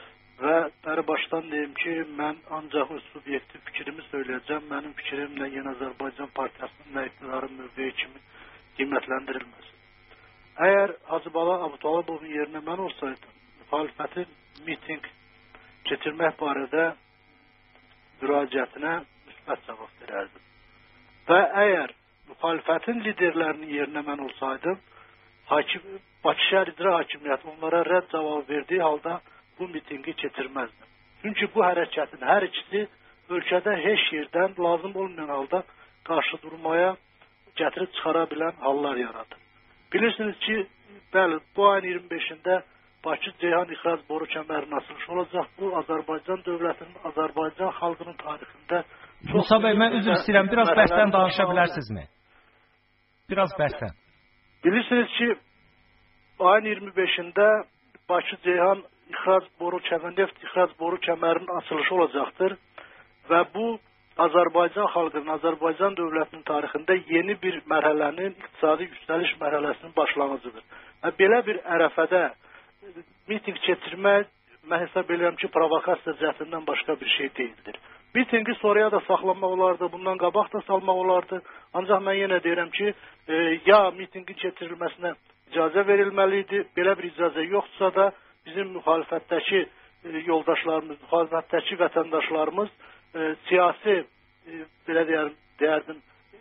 və bəri başdan deyim ki, mən ancaq öz subyektiv fikrimi söyləyəcəm. Mənim fikrimlə Yeni Azərbaycan Partiyasının nə iqtidarın mövqeyi kimi qiymətləndirilməz. Əgər Hacıbala Abutalabovun yerinə mən olsaydım, müxalifətin miting keçirmək barədə müraciətinə müsbət cavab verərdim. Və əgər müxalifətin liderlərinin yerinə mən olsaydım, Bakı Şəhər İcra Hakimiyyəti onlara rədd cavabı verdiyi halda bu mitingi keçirməzdi. Çünki bu hərəkətin hər ikisi ölkədə heç yerdən lazım olmayan halda qarşı durmaya gətirib çıxara bilən hallar yaradır. Bilirsiniz ki, bəli, bu ayın 25-də Bakı-Ceyhan ixrac boru kəmərinin açılışı olacaq. Bu, Azərbaycan dövlətinin, Azərbaycan xalqının tarixində Musa bəy, mən üzr istəyirəm, biraz bəhsdən danışa bilərsinizmi? Biraz bəhsdən. Bilirsiniz ki, ayın 25-də Bakı-Ceyhan ixrac boru kəmər, neft ixrac boru kəmərinin açılışı olacaqdır və bu Azərbaycan xalqının, Azərbaycan dövlətinin tarixində yeni bir mərhələnin, iqtisadi yüksəliş mərhələsinin başlanğıcıdır. Və belə bir ərəfədə miting keçirmək, mən hesab edirəm ki, provokasiya cəhdindən başqa bir şey deyildir. Mitingi sonraya da saxlamaq olardı, bundan qabaq da salmaq olardı. Ancaq mən yenə deyirəm ki, ya mitingin keçirilməsinə icazə verilməli idi, belə bir icazə yoxdursa da bizim müxalifətdəki yoldaşlarımız, müxalifətdəki vətəndaşlarımız siyasi, belə deyərdim,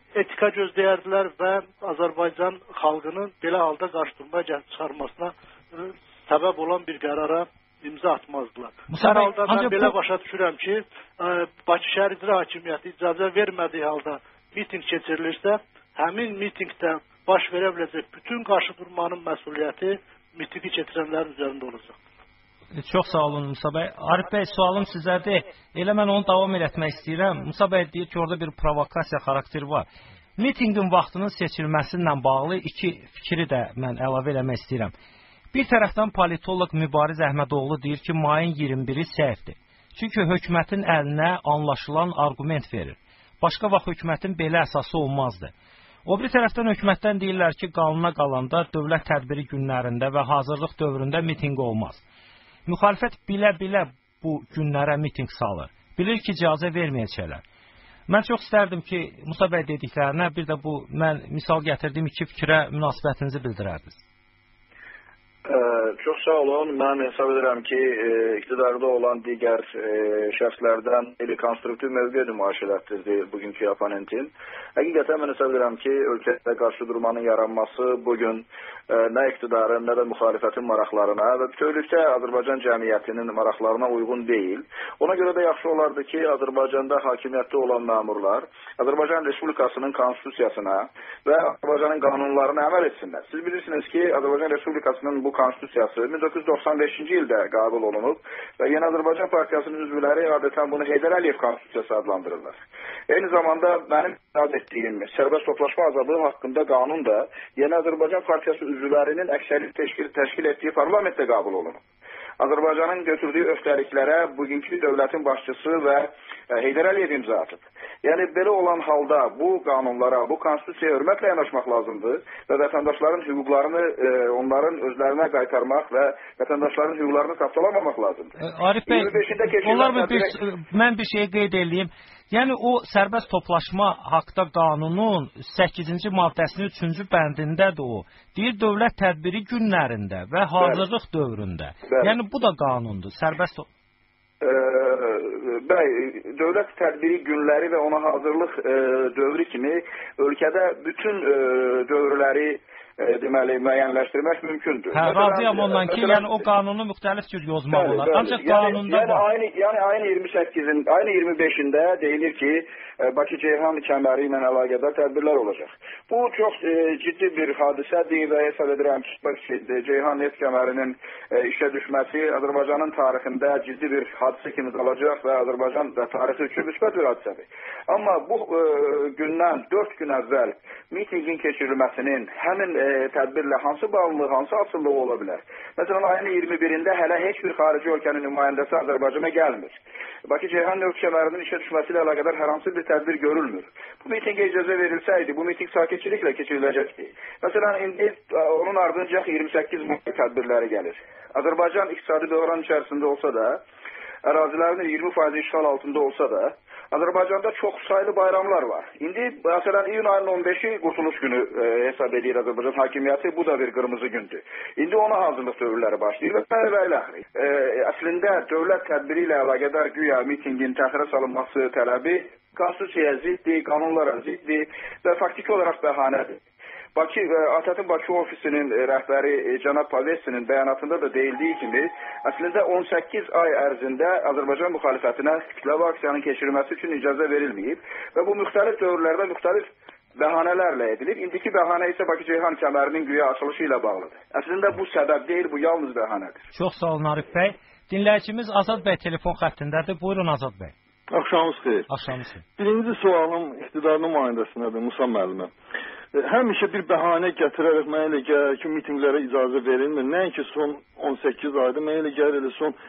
etika gözləyərdilər və Azərbaycan xalqının belə halda qarşıdurmaya çıxarmasına səbəb olan bir qərara imza atmazdılar. Hər halda mən belə başa düşürəm ki, Bakı şəhər icra hakimiyyəti icazə vermədiyi halda miting keçirilirsə, həmin mitingdə baş verə biləcək bütün qarşıdurmanın məsuliyyəti mitingi keçirənlərin üzərində olacaq. Çox sağ olun Musa bəy. Arif bəy, sualım sizədir. Elə mən onu davam etmək istəyirəm. Musa bəy deyir ki, orada bir provokasiya xarakteri var. Mitingin vaxtının seçilməsi ilə bağlı iki fikri də mən əlavə eləmək istəyirəm. Bir tərəfdən politolog Mübariz Əhmədoğlu deyir ki, mayın 21-i səhvdir. Çünki hökumətin əlinə anlaşılan arqument verir. Başqa vaxt hökumətin belə əsası olmazdı. O bir tərəfdən hökumətdən deyirlər ki, qanuna qalanda dövlət tədbiri günlərində və hazırlıq dövründə miting olmaz. Müxalifət bilə-bilə bu günlərə miting salır. Bilir ki, icazə verməyəcəklər. Mən çox istərdim ki, Musa bəy dediklərinə bir də bu mən misal gətirdiyim iki fikrə münasibətinizi bildirərdiniz. Çox sağ olun. Mən hesab edirəm ki, iqtidarda olan digər şəxslərdən elə konstruktiv mövqe nümayiş elətdirdi bugünkü oponentin. Həqiqətən mən hesab edirəm ki, ölkədə qarşıdurmanın yaranması bugün nə iqtidarın, nə də müxalifətin maraqlarına və bütövlükdə Azərbaycan cəmiyyətinin maraqlarına uyğun deyil. Ona görə də yaxşı olardı ki, Azərbaycanda hakimiyyətdə olan məmurlar Azərbaycan Respublikasının konstitusiyasına və Azərbaycanın qanunlarına əməl etsinlər. Siz bilirsiniz ki, Azərbaycan Respublikasının bu konstitusiyası 1995-ci ildə qəbul olunub və Yeni Azərbaycan Partiyasının üzvləri adətən bunu Heydər Əliyev konstitusiyası adlandırırlar. Eyni zamanda mənim istinad etdiyim sərbəst toplaşma azadlığı haqqında qanun da Yeni Azərbaycan Partiyası üzvlərinin əksəriyyət təşkil etdiyi parlamentdə qəbul olunub. Azərbaycanın götürdüyü öhdəliklərə bugünkü dövlətin başçısı və Heydər Əliyev imza atıb. Yəni belə olan halda bu qanunlara, bu konstitusiyaya hörmətlə yanaşmaq lazımdır və vətəndaşların hüquqlarını onların özlərinə qaytarmaq və vətəndaşların hüquqlarını tapdalamamaq lazımdır. Arif bəy, mən bir şey qeyd edeyim. Yəni o sərbəst toplaşma haqda qanunun 8-ci maddəsinin 3-cü bəndindədir o. Deyir dövlət tədbiri günlərində və hazırlıq dövründə. Yəni bu da qanundur. Sərbəst Bəy, dövlət tədbiri günləri və ona hazırlıq dövrü kimi ölkədə bütün dövrləri deməli müəyyənləşdirmək mümkündür. Hə, razıyam ondan ki, yəni o qanunu müxtəlif cür yozmaq olar. Ancaq qanunda var. Yəni ayın 28-in, ayın 25-də deyilir ki, Bakı-Ceyhan kəməri ilə əlaqədar tədbirlər olacaq. Bu çox ciddi bir hadisədir və hesab edirəm ki, Ceyhan neft kəmərinin işə düşməsi Azərbaycanın tarixində ciddi bir hadisə kimi qalacaq və Azərbaycan tarixi üçün müsbət bir hadisədir. Amma bu gündən 4 gün əvvəl mitingin keçirilməsinin həmin tədbirlə hansı bağlılığı, hansı asıllığı ola bilər? Məsələn, ayın 21-də hələ heç bir xarici ölkənin nümayəndəsi Azərbaycana gəlmir. Bakı-Ceyhan neft kəmərinin işə düşməsi ilə əlaqədar hər hansı bir tədbir görülmür. Bu mitingə icazə verilsəydi, bu miting sakitçiliklə keçiriləcəkdi. Məsələn, indi onun ardınca 28 Mart tədbirləri gəlir. Azərbaycan iqtisadi böhran içərisində olsa da, ərazilərinin 20% işğal altında olsa da, Azərbaycanda çox saylı bayramlar var. İndi, məsələn, iyun ayının 15-i Qurtuluş günü hesab edir Azərbaycan hakimiyyəti, bu da bir qırmızı gündür. İndi ona hazırlıq dövrləri başlayır və ilə axırı. Əslində, dövlət tədbiri ilə əlaqədar güya mitingin təxirə salınması tələbi konstitusiyaya ziddir, qanunlara ziddir və faktiki olaraq bəhanədir. ATƏT-in Bakı ofisinin rəhbəri cənab Pavesinin bəyanatında da deyildiyi kimi, əslində 18 ay ərzində Azərbaycan müxalifətinə kütləvi aksiyanın keçirilməsi üçün icazə verilməyib və bu müxtəlif dövrlərdə müxtəlif bəhanələrlə edilir. İndiki bəhanə isə Bakı-Ceyhan kəmərinin güya açılışı ilə bağlıdır. Əslində bu səbəb deyil, bu yalnız bəhanədir. Çox sağ olun Arif bəy. Dinləyicimiz Azad bəy telefon xəttindədir. Buyurun Azad bəy. Axşamınız xeyir. Axşamınız xeyir. Birinci sualım iqtidar nümayəndəsinədir, Musa müəllimə. Həmişə bir bəhanə gətirərək mənə elə gəlir ki, mitinglərə icazə verilmir. Nəinki son 18 ayda, mənə elə gəlir elə son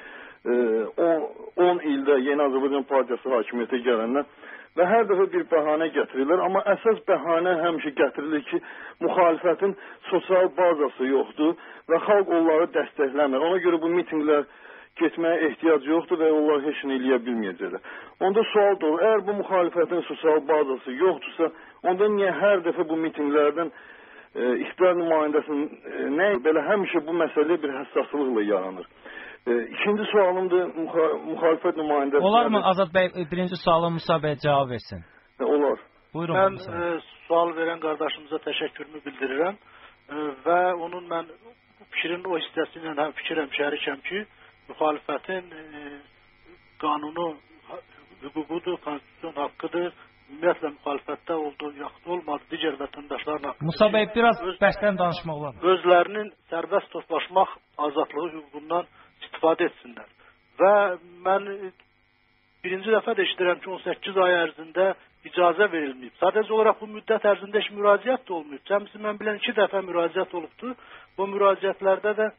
10 ildə Yeni Azərbaycan Partiyası hakimiyyətə gələndən və hər dəfə bir bəhanə gətirirlər. Amma əsas bəhanə həmişə gətirilir ki, müxalifətin sosial bazası yoxdur və xalq onları dəstəkləmir. Ona görə bu mitinglər getməyə ehtiyac yoxdur və onlar heç nə eləyə bilməyəcəklər. Onda sual da olur, əgər bu müxalifətin sosial bazası yoxdursa, onda niyə hər dəfə bu mitinglərdən iqtidar nümayəndəsinin belə həmişə bu məsələyə bir həssaslıqla yaranır? İkinci sualımdır, müxalifət nümayəndəsi... Olarmı Azad bəy birinci sualın Musa bəy cavab versin? Olar. Buyurun. Mən sual verən qardaşımıza təşəkkürümü bildirirəm və onun mən fikrin o hissəsi ilə həm fikir şərikəm ki, müxalifətin qanunu hüququdur, konstitusiyon haqqıdır. Ümumiyyətlə müxalifətdə oldu, yaxud olmadı, digər vətəndaşların haqqıdır. Musa bəy, biraz bəhsdən danışmaq olar. Özlərinin sərbəst toplaşmaq azadlığı hüququndan istifadə etsinlər. Və mən birinci dəfə də eşidirəm ki, 18 ay ərzində icazə verilməyib. Sadəcə olaraq bu müddət ərzində heç müraciət də olmayıb. Cəmsi mən bilən 2 dəfə müraciət olubdur. Bu müraciətlərdə də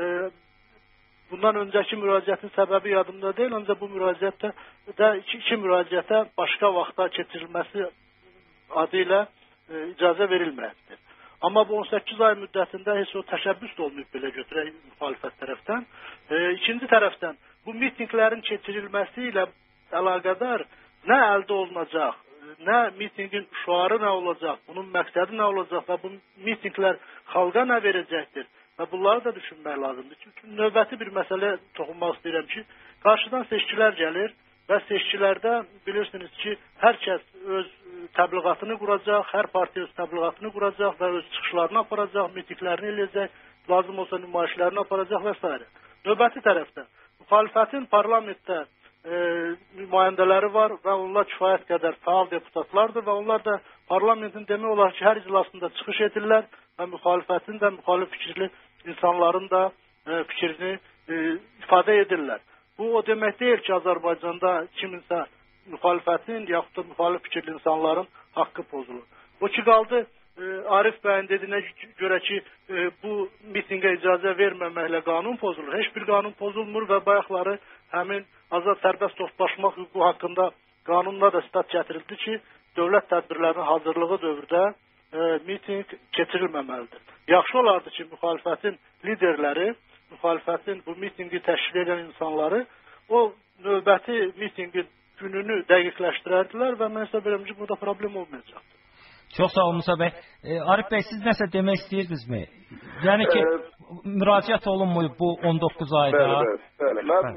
bundan öncəki müraciətin səbəbi yadımda deyil, ancaq bu müraciətdə də iki müraciətə başqa vaxta keçirilməsi adı ilə icazə verilməyibdir. Amma bu 18 ay müddətində heç o təşəbbüs də olmayıb belə götürək müxalifət tərəfdən. İkinci tərəfdən bu mitinglərin keçirilməsi ilə əlaqədar nə əldə olunacaq, nə mitingin şüarı nə olacaq, bunun məqsədi nə olacaq və bu mitinglər xalqa nə verəcəkdir? Və bunları da düşünmək lazımdır. Çünki növbəti bir məsələ toxunmaq istəyirəm ki, qarşıdan seçkilər gəlir və seçkilərdə bilirsiniz ki, hər kəs öz təbliğatını quracaq, hər partiya öz təbliğatını quracaq və öz çıxışlarını aparacaq, mitinglərini eləyəcək, lazım olsa nümayişlərini aparacaq və s. Növbəti tərəfdə müxalifətin parlamentdə nümayəndələri var və onlar kifayət qədər fəal deputatlardır və onlar da parlamentin demək olar ki, hər iclasında çıxış edirlər və müxalifətin də müxalif fikirli insanların da fikrini ifadə edirlər. Bu o demək deyil ki, Azərbaycanda kiminsə müxalifətin yaxud da müxalif fikirli insanların haqqı pozulur. O ki qaldı Arif bəyin dediyinə görə ki, bu mitingə icazə verməməklə qanun pozulur. Heç bir qanun pozulmur və bayaqları həmin azad sərbəst toplaşmaq hüququ haqqında qanunla da stat gətirildi ki, dövlət tədbirlərinin hazırlığı dövrdə miting keçirilməməlidir. Yaxşı olardı ki, müxalifətin liderləri, müxalifətin bu mitingi təşkil edən insanları o növbəti mitingin gününü dəqiqləşdirərdilər və mən isə bilirəm ki, burada problem olmayacaqdır. Çox sağ olun Musa bəy. Arif bəy, siz nəsə demək istəyirdinizmi? Yəni ki, müraciət olunmuyub bu 19 ayda. Bəli. Mən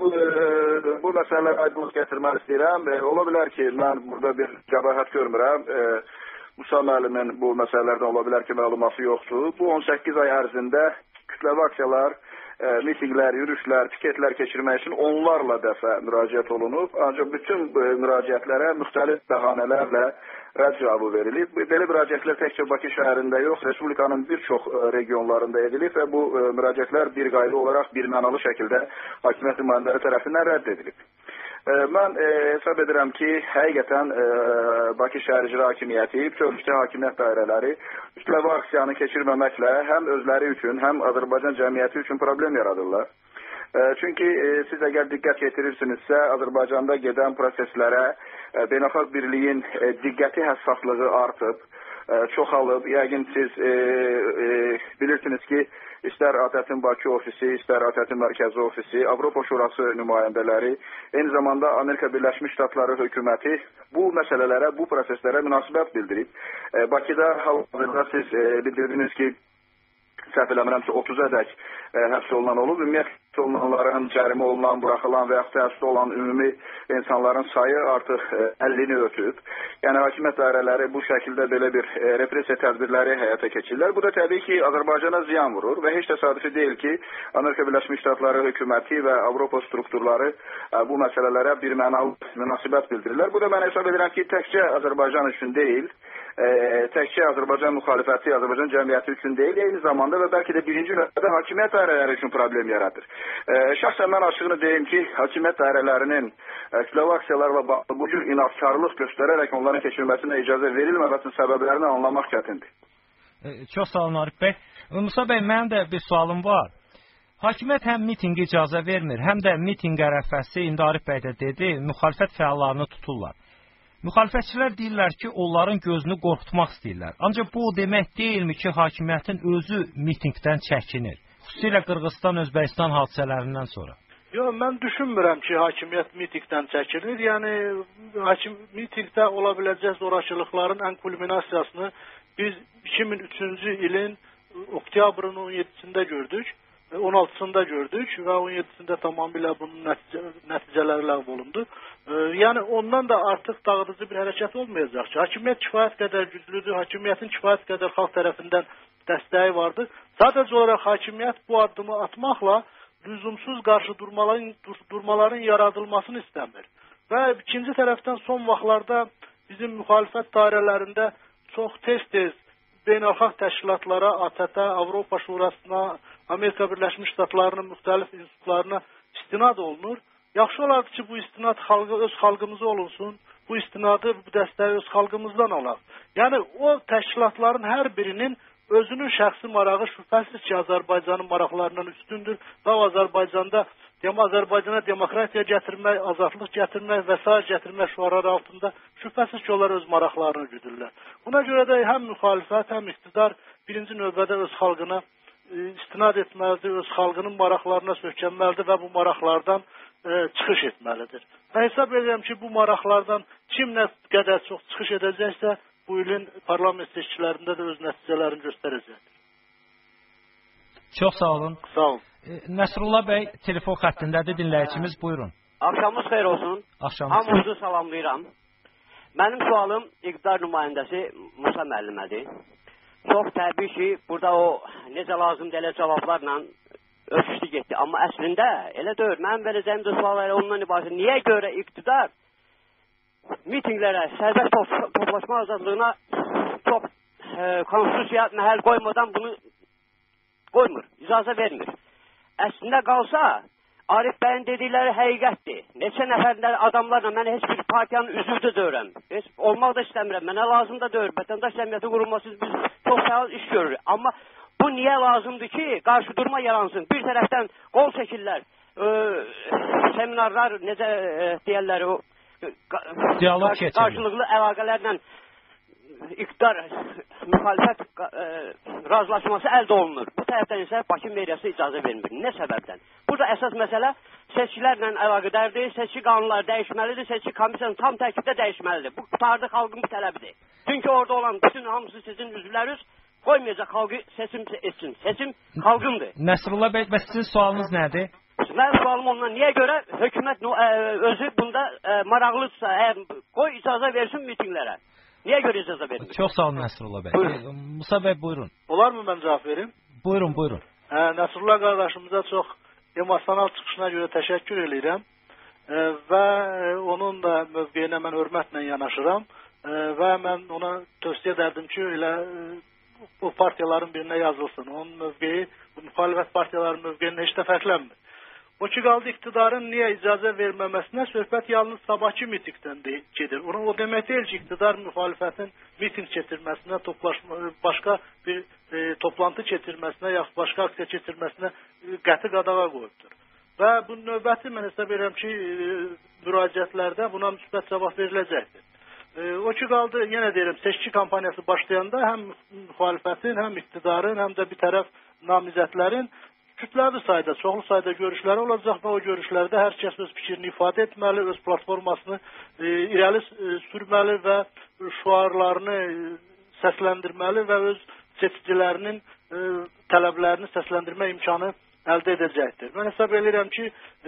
bu məsələlərə aydınlıq gətirmək istəyirəm. Ola bilər ki, mən burada bir qəbahət görmürəm. Musa müəllimin bu məsələlərdən ola bilər ki, məlumatı yoxdur. Bu 18 ay ərzində kütləvi aksiyalar, mitinglər, yürüyüşlər, piketlər keçirmək üçün onlarla dəfə müraciət olunub. Ancaq bütün müraciətlərə müxtəlif bəhanələrlə rədd cavabı verilib. Belə müraciətlər təkcə Bakı şəhərində yox, Respublikanın bir çox regionlarında edilib və bu müraciətlər bir qayda olaraq birmənalı şəkildə hakimiyyət nümayəndələri tərəfindən rədd edilib. Mən hesab edirəm ki, həqiqətən Bakı şəhər icra hakimiyyəti, bütövlükdə hakimiyyət dairələri kütləvi aksiyanı keçirməməklə həm özləri üçün, həm Azərbaycan cəmiyyəti üçün problem yaradırlar. Çünki siz əgər diqqət yetirirsinizsə, Azərbaycanda gedən proseslərə beynəlxalq birliyin diqqəti, həssaslığı artıb, çoxalıb. Yəqin siz bilirsiniz ki, İstər ATƏT-in Bakı ofisi, istər ATƏT-in mərkəzi ofisi, Avropa Şurası nümayəndələri, eyni zamanda Amerika Birləşmiş Ştatları hökuməti bu məsələlərə, bu proseslərə münasibət bildirib. Bakıda hal-hazırda siz bildirdiniz ki, səhv eləmirəmsə 30-ədək həbs olunan olub. Ümumiyyətlə olunanların cərimə olunan, buraxılan və yaxud həbsdə olan ümumi insanların sayı artıq 50-ni ötüb. Yəni hakimiyyət dairələri bu şəkildə belə bir repressiya tədbirləri həyata keçirirlər. Bu da təbii ki, Azərbaycana ziyan vurur və heç təsadüfi deyil ki, Amerika Birləşmiş Ştatları hökuməti və Avropa strukturları bu məsələlərə bir mənalı münasibət bildirirlər. Bu da mən hesab edirəm ki, təkcə Azərbaycan üçün deyil, təkcə Azərbaycan müxalifəti, Azərbaycan cəmiyyəti üçün deyil, eyni zamanda və bəlkə də birinci növbədə hakimiyyət dairələri üçün problem yaradır. Şəxsən mən açığını deyim ki, hakimiyyət dairələrinin kütləvi aksiyalarla bağlı bu cür inadkarlıq göstərərək onların keçirilməsinə icazə verilməməsinin səbəblərini anlamaq çətindir. Çox sağ olun Arif bəy. Musa bəy, mənim də bir sualım var. Hakimiyyət həm mitinqə icazə vermir, həm də mitinq ərəfəsi, indi Arif bəy də dedi, müxalifət fəallarını tuturlar. Müxalifətçilər deyirlər ki, onların gözünü qorxutmaq istəyirlər. Ancaq bu demək deyilmi ki, hakimiyyətin özü mitinqdən çəkinir? Xüsusilə Qırğızstan-Özbəkistan hadisələrindən sonra. Yox, mən düşünmürəm ki, hakimiyyət mitinqdən çəkilir. Yəni, mitinqdə ola biləcək zorakılıqların ən kulminasiyasını biz 2003-cü ilin oktyabrın 17-sində gördük. 16'sında gördük və 17'sində tamamilə bunun nəticələri ləğv olundu. Yəni ondan da artıq dağıdıcı bir hərəkət olmayacaq ki, hakimiyyət kifayət qədər güclüdür, hakimiyyətin kifayət qədər xalq tərəfindən dəstəyi vardır. Sadəcə olaraq hakimiyyət bu addımı atmaqla lüzumsuz qarşı durmaların yaradılmasını istəmir. Və ikinci tərəfdən son vaxtlarda bizim müxalifət dairələrində çox tez-tez beynəlxalq təşkilatlara, ATƏT-ə, Avropa Şurasına, Amerika Birləşmiş Ştatlarının müxtəlif institutlarına istinad olunur. Yaxşı olardı ki, bu istinad öz xalqımıza olunsun, bu istinadı, bu dəstəyi öz xalqımızdan alaq. Yəni, o təşkilatların hər birinin özünün şəxsi marağı şübhəsiz ki, Azərbaycanın maraqlarından üstündür və Azərbaycana demokratiya gətirmək, azadlıq gətirmək və sair gətirmək şüarları altında şübhəsiz ki, onlar öz maraqlarını güdürlər. Buna görə də həm müxalifət, həm iqtidar birinci növbədə öz xalqına istinad etməlidir, öz xalqının maraqlarına söykənməlidir və bu maraqlardan çıxış etməlidir. Və hesab edirəm ki, bu maraqlardan kim nə qədər çox çıxış edəcəksə, bu ilin parlament seçkilərində də öz nəticələrini göstərəcəkdir. Çox sağ olun. Sağ olun. Nəsrullah bəy telefon xəttindədir, dinləyicimiz, buyurun. Axşamınız xeyir olsun. Hamınızı salamlayıram. Mənim sualım iqtidar nümayəndəsi Musa müəllimədir. Çox təbii ki, burada o necə lazımdır elə cavablarla öpüşdü getdi. Amma əslində elə deyil. Mənim verəcəyim də sual elə ondan ibarət. Niyə görə iqtidar mitinglərə, sərbəst toplaşma azadlığına çox konstitusiya məhəl qoymadan bunu qoymur, icazə vermir. Əslində qalsa, Arif bəyin dedikləri həqiqətdir. Neçə nəfərlər adamlarla mən heç bir partiyanın üzvü də deyirəm. Heç olmaq da istəmirəm. Mənə lazım da deyir. Vətəndaş cəmiyyəti qurulması biz çox fəal iş görürük. Amma bu niyə lazımdır ki, qarşı durma yaransın? Bir tərəfdən qol çəkirlər, seminarlar, necə deyərlər, qarşılıqlı əlaqələrlə iqtidar müxalifət razılaşması əldə olunur. Bu tərəfdən isə Bakı meriyası icazə vermir. Nə səbəbdən? Burada əsas məsələ seçkilərlə əlaqədardır, seçki qanunları dəyişməlidir, seçki komissiyanın tam tərkibdə dəyişməlidir. Bu qutardı xalqın bu tələbidir. Çünki orada olan bütün hamısı sizin üzvləriniz qoymayacaq xalqı seçim etsin. Seçim xalqındır. Nəsrullah bəy, bəs sizin sualınız nədir? Mənim sualım ondan, niyə görə hökumət özü bunda maraqlıdırsa, qoy icazə versin mitinglərə. Niyə görə icazə vermir? Çox sağ olun Nəsrullah bəy. Musa bəy, buyurun. Olarmı mən cavab verim? Buyurun, buyurun. Nəsrullah qardaşımıza çox emosional çıxışına görə təşəkkür edirəm və onun da mövqeyinə mən hörmətlə yanaşıram və mən ona tövsiyə edərdim ki, elə bu partiyaların birinə yazılsın. Onun mövqeyi, bu müxalifət partiyaların mövqeyinin heç də fərqlənmir. O ki, qaldı iqtidarın niyə icazə verməməsinə söhbət yalnız sabahki mitingdən gedir. O demək deyil ki, iqtidar müxalifətin miting keçirməsinə, başqa bir toplantı keçirməsinə, yaxud başqa aksiya keçirməsinə qəti qadağa qoyubdur. Və bu növbəti mən hesab edirəm ki, müraciətlərdə buna müsbət cavab veriləcəkdir. O ki, qaldı, yenə deyirəm, seçki kampaniyası başlayanda həm müxalifətin, həm iqtidarın, həm də bir tərəf namizədlərin kütləvi sayda, çoxlu sayda görüşləri olacaq və o görüşlərdə hər kəs öz fikrini ifadə etməli, öz platformasını irəli sürməli və şüarlarını səsləndirməli və öz seçicilərinin tələblərini səsləndirmə imkanı əldə edəcəkdir. Mən hesab edirəm ki,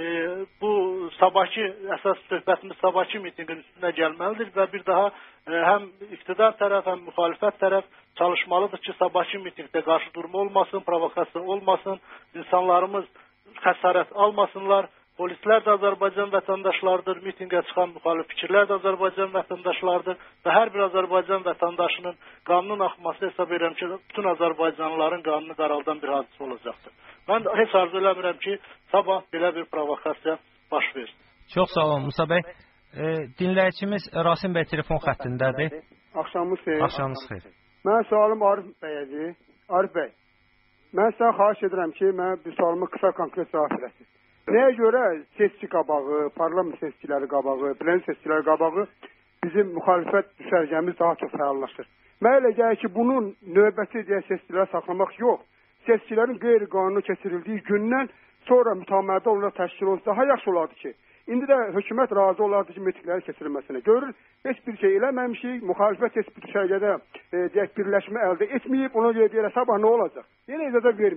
bu sabahki, əsas söhbətimiz sabahki mitingin üstünə gəlməlidir və bir daha həm iqtidar tərəf, həm müxalifət tərəf çalışmalıdır ki, sabahki mitingdə qarşı durma olmasın, provokasiya olmasın, insanlarımız xəsarət almasınlar, polislər də Azərbaycan vətəndaşlarıdır, mitingə çıxan müxalif fikirlər də Azərbaycan vətəndaşlarıdır və hər bir Azərbaycan vətəndaşının qanunun axması hesab edirəm ki, bütün Azərbaycanlıların qanunu qaraldan bir hadisə olacaqdır. Mən heç arzu eləmirəm ki, sabah belə bir provokasiya baş versin. Çox sağ olun Musa bəy. Dinləyicimiz Rasim bəy telefon xəttindədir. Axşamınız xeyir. Axşamınız xeyir. Mən sualım Arif bəyədir. Arif bəy, mən sizdən xahiş edirəm ki, mən bu sualımı qısa konkret cavab verəsiniz. Nəyə görə seçki qabağı, parlament seçkiləri qabağı, plen seçkiləri qabağı bizim müxalifət düşərgəmiz daha çox fəallaşır? Mənə elə gəlir ki, bunun növbəti seçkiləri saxlamaq yox, seçkilərin qeyri-qanuni keçirildiyi gündən sonra mütəmmədə olaraq təşkil olsa daha yaxşı olardı ki, indi də hökumət razı olardı ki, mitinglərin keçirilməsinə. Görür, heç bir şey eləməmişik, müxalifət heç bir düşərgədə birləşmə əldə etməyib, ona görə deyərək sabah nə olacaq? Yenə icazə verməyim.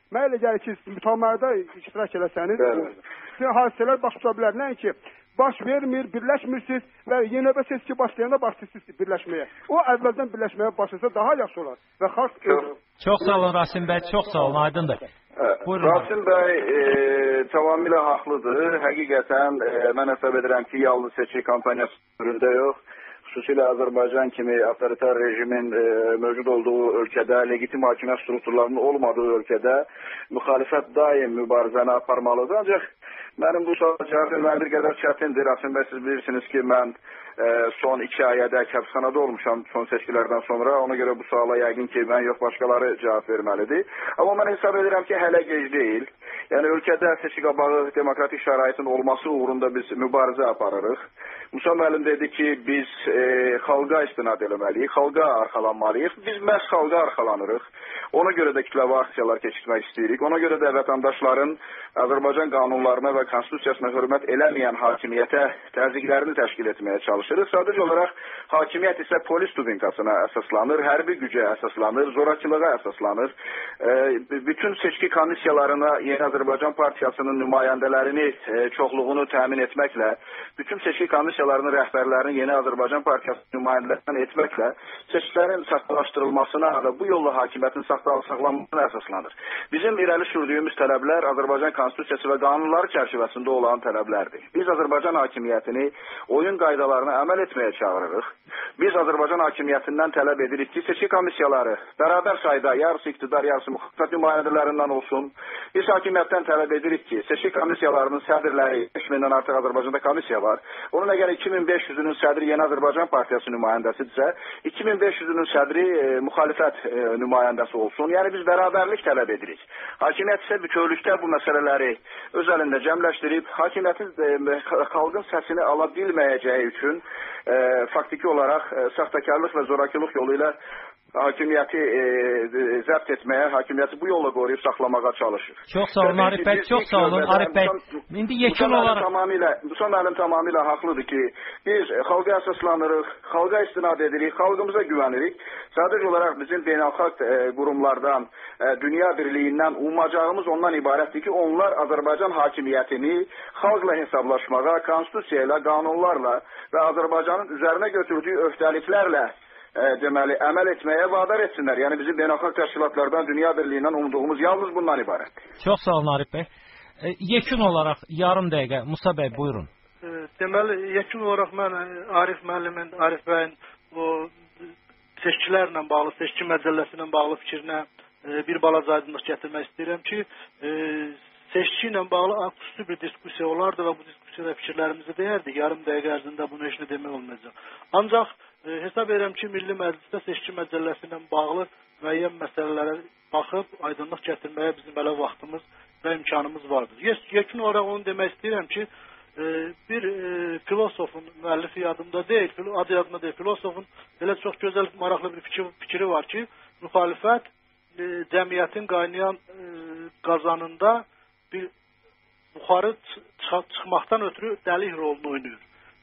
Mənə elə gəlir ki, mütəmərdə iştirak eləsəniz, hadisələr baş tuta bilər. Nəinki baş vermir, birləşmirsiniz və yeni növbə seçki başlayanda başlayırsınız birləşməyə. O əvvəldən birləşməyə başlasa daha yaxşı olar və xalq Çox sağ olun Rasim bəy, çox sağ olun, aydındır. Rasim bəy tamamilə haqlıdır. Həqiqətən mən hesab edirəm ki, yalnız seçki kampaniyası türündə yox, xüsusilə Azərbaycan kimi avtoritar rejimin mövcud olduğu ölkədə, legitim hakimiyyət strukturlarının olmadığı ölkədə müxalifət daim mübarizəni aparmalıdır. Ancaq mənim bu suala cavab verməm bir qədər çətindir. Rasim bəy, siz bilirsiniz ki, mən son 2 ayədək həbsxanada olmuşam son seçkilərdən sonra. Ona görə bu suala yəqin ki, mən yox başqaları cavab verməlidir. Amma mən hesab edirəm ki, hələ gec deyil. Yəni ölkədə seçki qabağı demokratik şəraitin olması uğrunda biz mübarizə aparırıq. Musa müəllim dedi ki, biz xalqa istinad eləməliyik, xalqa arxalanmalıyıq. Biz məhz xalqa arxalanırıq. Ona görə də kütləvi aksiyalar keçirmək istəyirik. Ona görə də vətəndaşların Azərbaycan qanunlarına və konstitusiyasına hörmət eləməyən hakimiyyətə təzyiqlərini təşkil etməyə çalışırıq. Sadəcə olaraq hakimiyyət isə polis tubinkasına əsaslanır, hərbi gücə əsaslanır, zorakılığa əsaslanır. Bütün seçki komissiyalarına Yeni Azərbaycan Partiyasının nümayəndələrini çoxluğunu təmin etməklə, bütün seçki komissiyalarının rəhbərlərini Yeni Azərbaycan Partiyasının nümayəndələrindən etməklə seçkilərin saxtalaşdırılmasına və bu yolla hakimiyyətin saxlanmasına əsaslanır. Bizim irəli sürdüyümüz tələblər Azərbaycan konstitusiyası və qanunları çərçivəsində olan tələblərdir. Biz Azərbaycan hakimiyyətini oyun qaydalarına əməl etməyə çağırırıq. Biz Azərbaycan hakimiyyətindən tələb edirik ki, seçki komissiyaları bərabər sayda yarısı iqtidar, yarısı müxalifət nümayəndələrindən olsun. Biz hakimiyyətdən tələb edirik ki, seçki komissiyalarının sədrləri, 5000-dən artıq Azərbaycanda komissiya var. Onun əgər 2500-ünün sədri Yeni Azərbaycan Partiyası nümayəndəsidirsə, 2500-ünün sədri müxalifət nümayəndəsi olsun. Yəni biz bərabərlik tələb edirik. Hakimiyyət isə bütövlükdə bu məsələləri öz əlində cəmləşdirib, hakimiyyətin xalqın səsini ala bilməyəcəyi üçün faktiki olaraq saxtakarlıq və zorakılıq yolu ilə hakimiyyəti zəbt etməyə, hakimiyyəti bu yolla qoruyub saxlamağa çalışır. Çox sağ olun Arif bəy, çox sağ olun Arif bəy. İndi yekun olaraq Musa müəllim tamamilə haqlıdır ki, biz xalqa əsaslanırıq, xalqa istinad edirik, xalqımıza güvənirik. Sadəcə olaraq bizim beynəlxalq qurumlardan, dünya birliyindən ummacağımız ondan ibarətdir ki, onlar Azərbaycan hakimiyyətini xalqla hesablaşmağa, konstitusiya ilə, qanunlarla və Azərbaycanın üzərinə götürdüyü öhdəliklərlə deməli, əməl etməyə vadar etsinlər. Yəni bizim beynəlxalq təşkilatlardan, dünya birliyindən umduğumuz yalnız bundan ibarətdir. Çox sağ olun Arif bəy. Yekun olaraq yarım dəqiqə Musa bəy buyurun. Deməli, yekun olaraq mən Arif müəllimin, Arif bəyin o seçkilərlə bağlı, seçki məcəlləsi ilə bağlı fikrinə bir balaca aydınlıq gətirmək istəyirəm ki, seçki ilə bağlı xüsusi bir diskusiya olardı və bu diskusiyada fikirlərimizi deyərdik. Yarım dəqiqə ərzində bunu heç nə demək olmayacaq. Ancaq hesab edirəm ki, Milli Məclisdə seçki məcəlləsi ilə bağlı müəyyən məsələlərə baxıb aydınlıq gətirməyə bizim hələ vaxtımız və imkanımız vardır. Yekun olaraq onu demək istəyirəm ki, bir filosofun, müəllifi yadımda deyil, adı yadımda deyil, filosofun belə çox gözəl, maraqlı bir fikri var ki, müxalifət cəmiyyətin qaynayan qazanında bir yuxarı çıxmaqdan ötürü dəlik rolunu oynayır.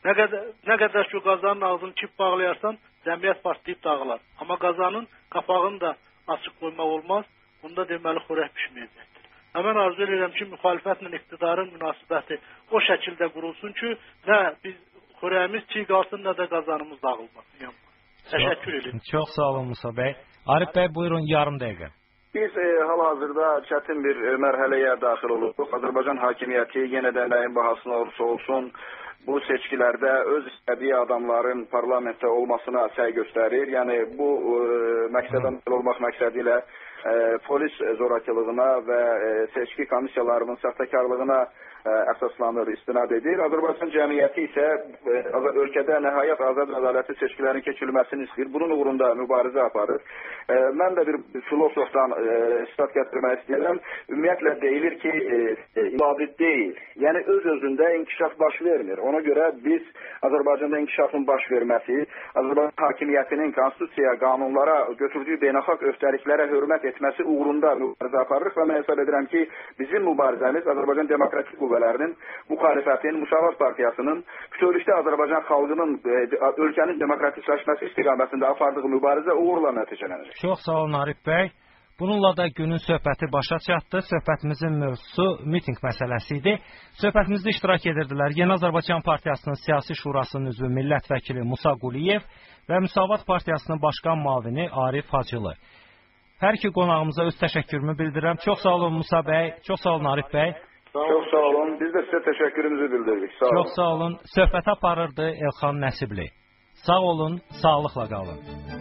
Nə qədər ki, qazanın ağzını çip bağlayarsan, cəmiyyət partlayıb dağılar. Amma qazanın qapağını da açıq qoymaq olmaz, bunda deməli xörək pişməyəcəkdir. Mən arzu edirəm ki, müxalifətlə iqtidarın münasibəti o şəkildə qurulsun ki, nə biz xörəyimiz çiğ qalsın, nə də qazanımız dağılmasın. Təşəkkür edirəm. Çox sağ olun Musa bəy. Arif bəy buyurun, yarım dəqiqə. Biz hal-hazırda çətin bir mərhələyə daxil oluruq. Azərbaycan hakimiyyəti yenə də nəyin bahasına olursa olsun, bu seçkilərdə öz istədiyi adamların parlamentdə olmasına səy göstərir. Yəni bu məqsədən olmaq məqsədi ilə polis zorakılığına və seçki komissiyalarının saxtakarlığına əsaslanır, istinad edir. Azərbaycan cəmiyyəti isə ölkədə nəhayət azad ədalətli seçkilərin keçirilməsini istəyir. Bunun uğrunda mübarizə aparır. Mən də bir filosofdan istat gətirmək istəyirəm. Ümumiyyətlə deyilir ki, ibadet deyil. Yəni öz-özündə inkişaf baş vermir. Ona görə biz Azərbaycanda inkişafın baş verməsi, Azərbaycan hakimiyyətinin konstitusiya, qanunlara götürdüyü beynəlxalq öhdəliklərə hörmət etməsi uğrunda mübarizə aparırıq və mən hesab edirəm ki, bizim mübarizəmiz Azərbaycan Demokratik Qüvvələrinin, müxalifətin, Müsavat Partiyasının, bütövlükdə Azərbaycan xalqının ölkənin demokratikləşməsi istiqamətində apardığı mübarizə uğurla nəticələnir. Çox sağ olun Arif bəy. Bununla da günün söhbəti başa çatdı. Söhbətimizin mövzusu mitinq məsələsi idi. Söhbətimizdə iştirak edirdilər Yeni Azərbaycan Partiyasının Siyasi Şurasının üzvü millət vəkili Musa Quliyev və Müsavat Partiyasının başqan müavini Arif Hacılı. Hər iki qonağımıza öz təşəkkürümü bildirirəm. Çox sağ olun Musa bəy, çox sağ olun Arif bəy. Çox sağ olun. Biz də sizə təşəkkürümüzü bildiririk. Sağ olun. Çox sağ olun. Söhbəti aparırdı Elxan Nəsibli. Sağ olun, sağlıqla qalın.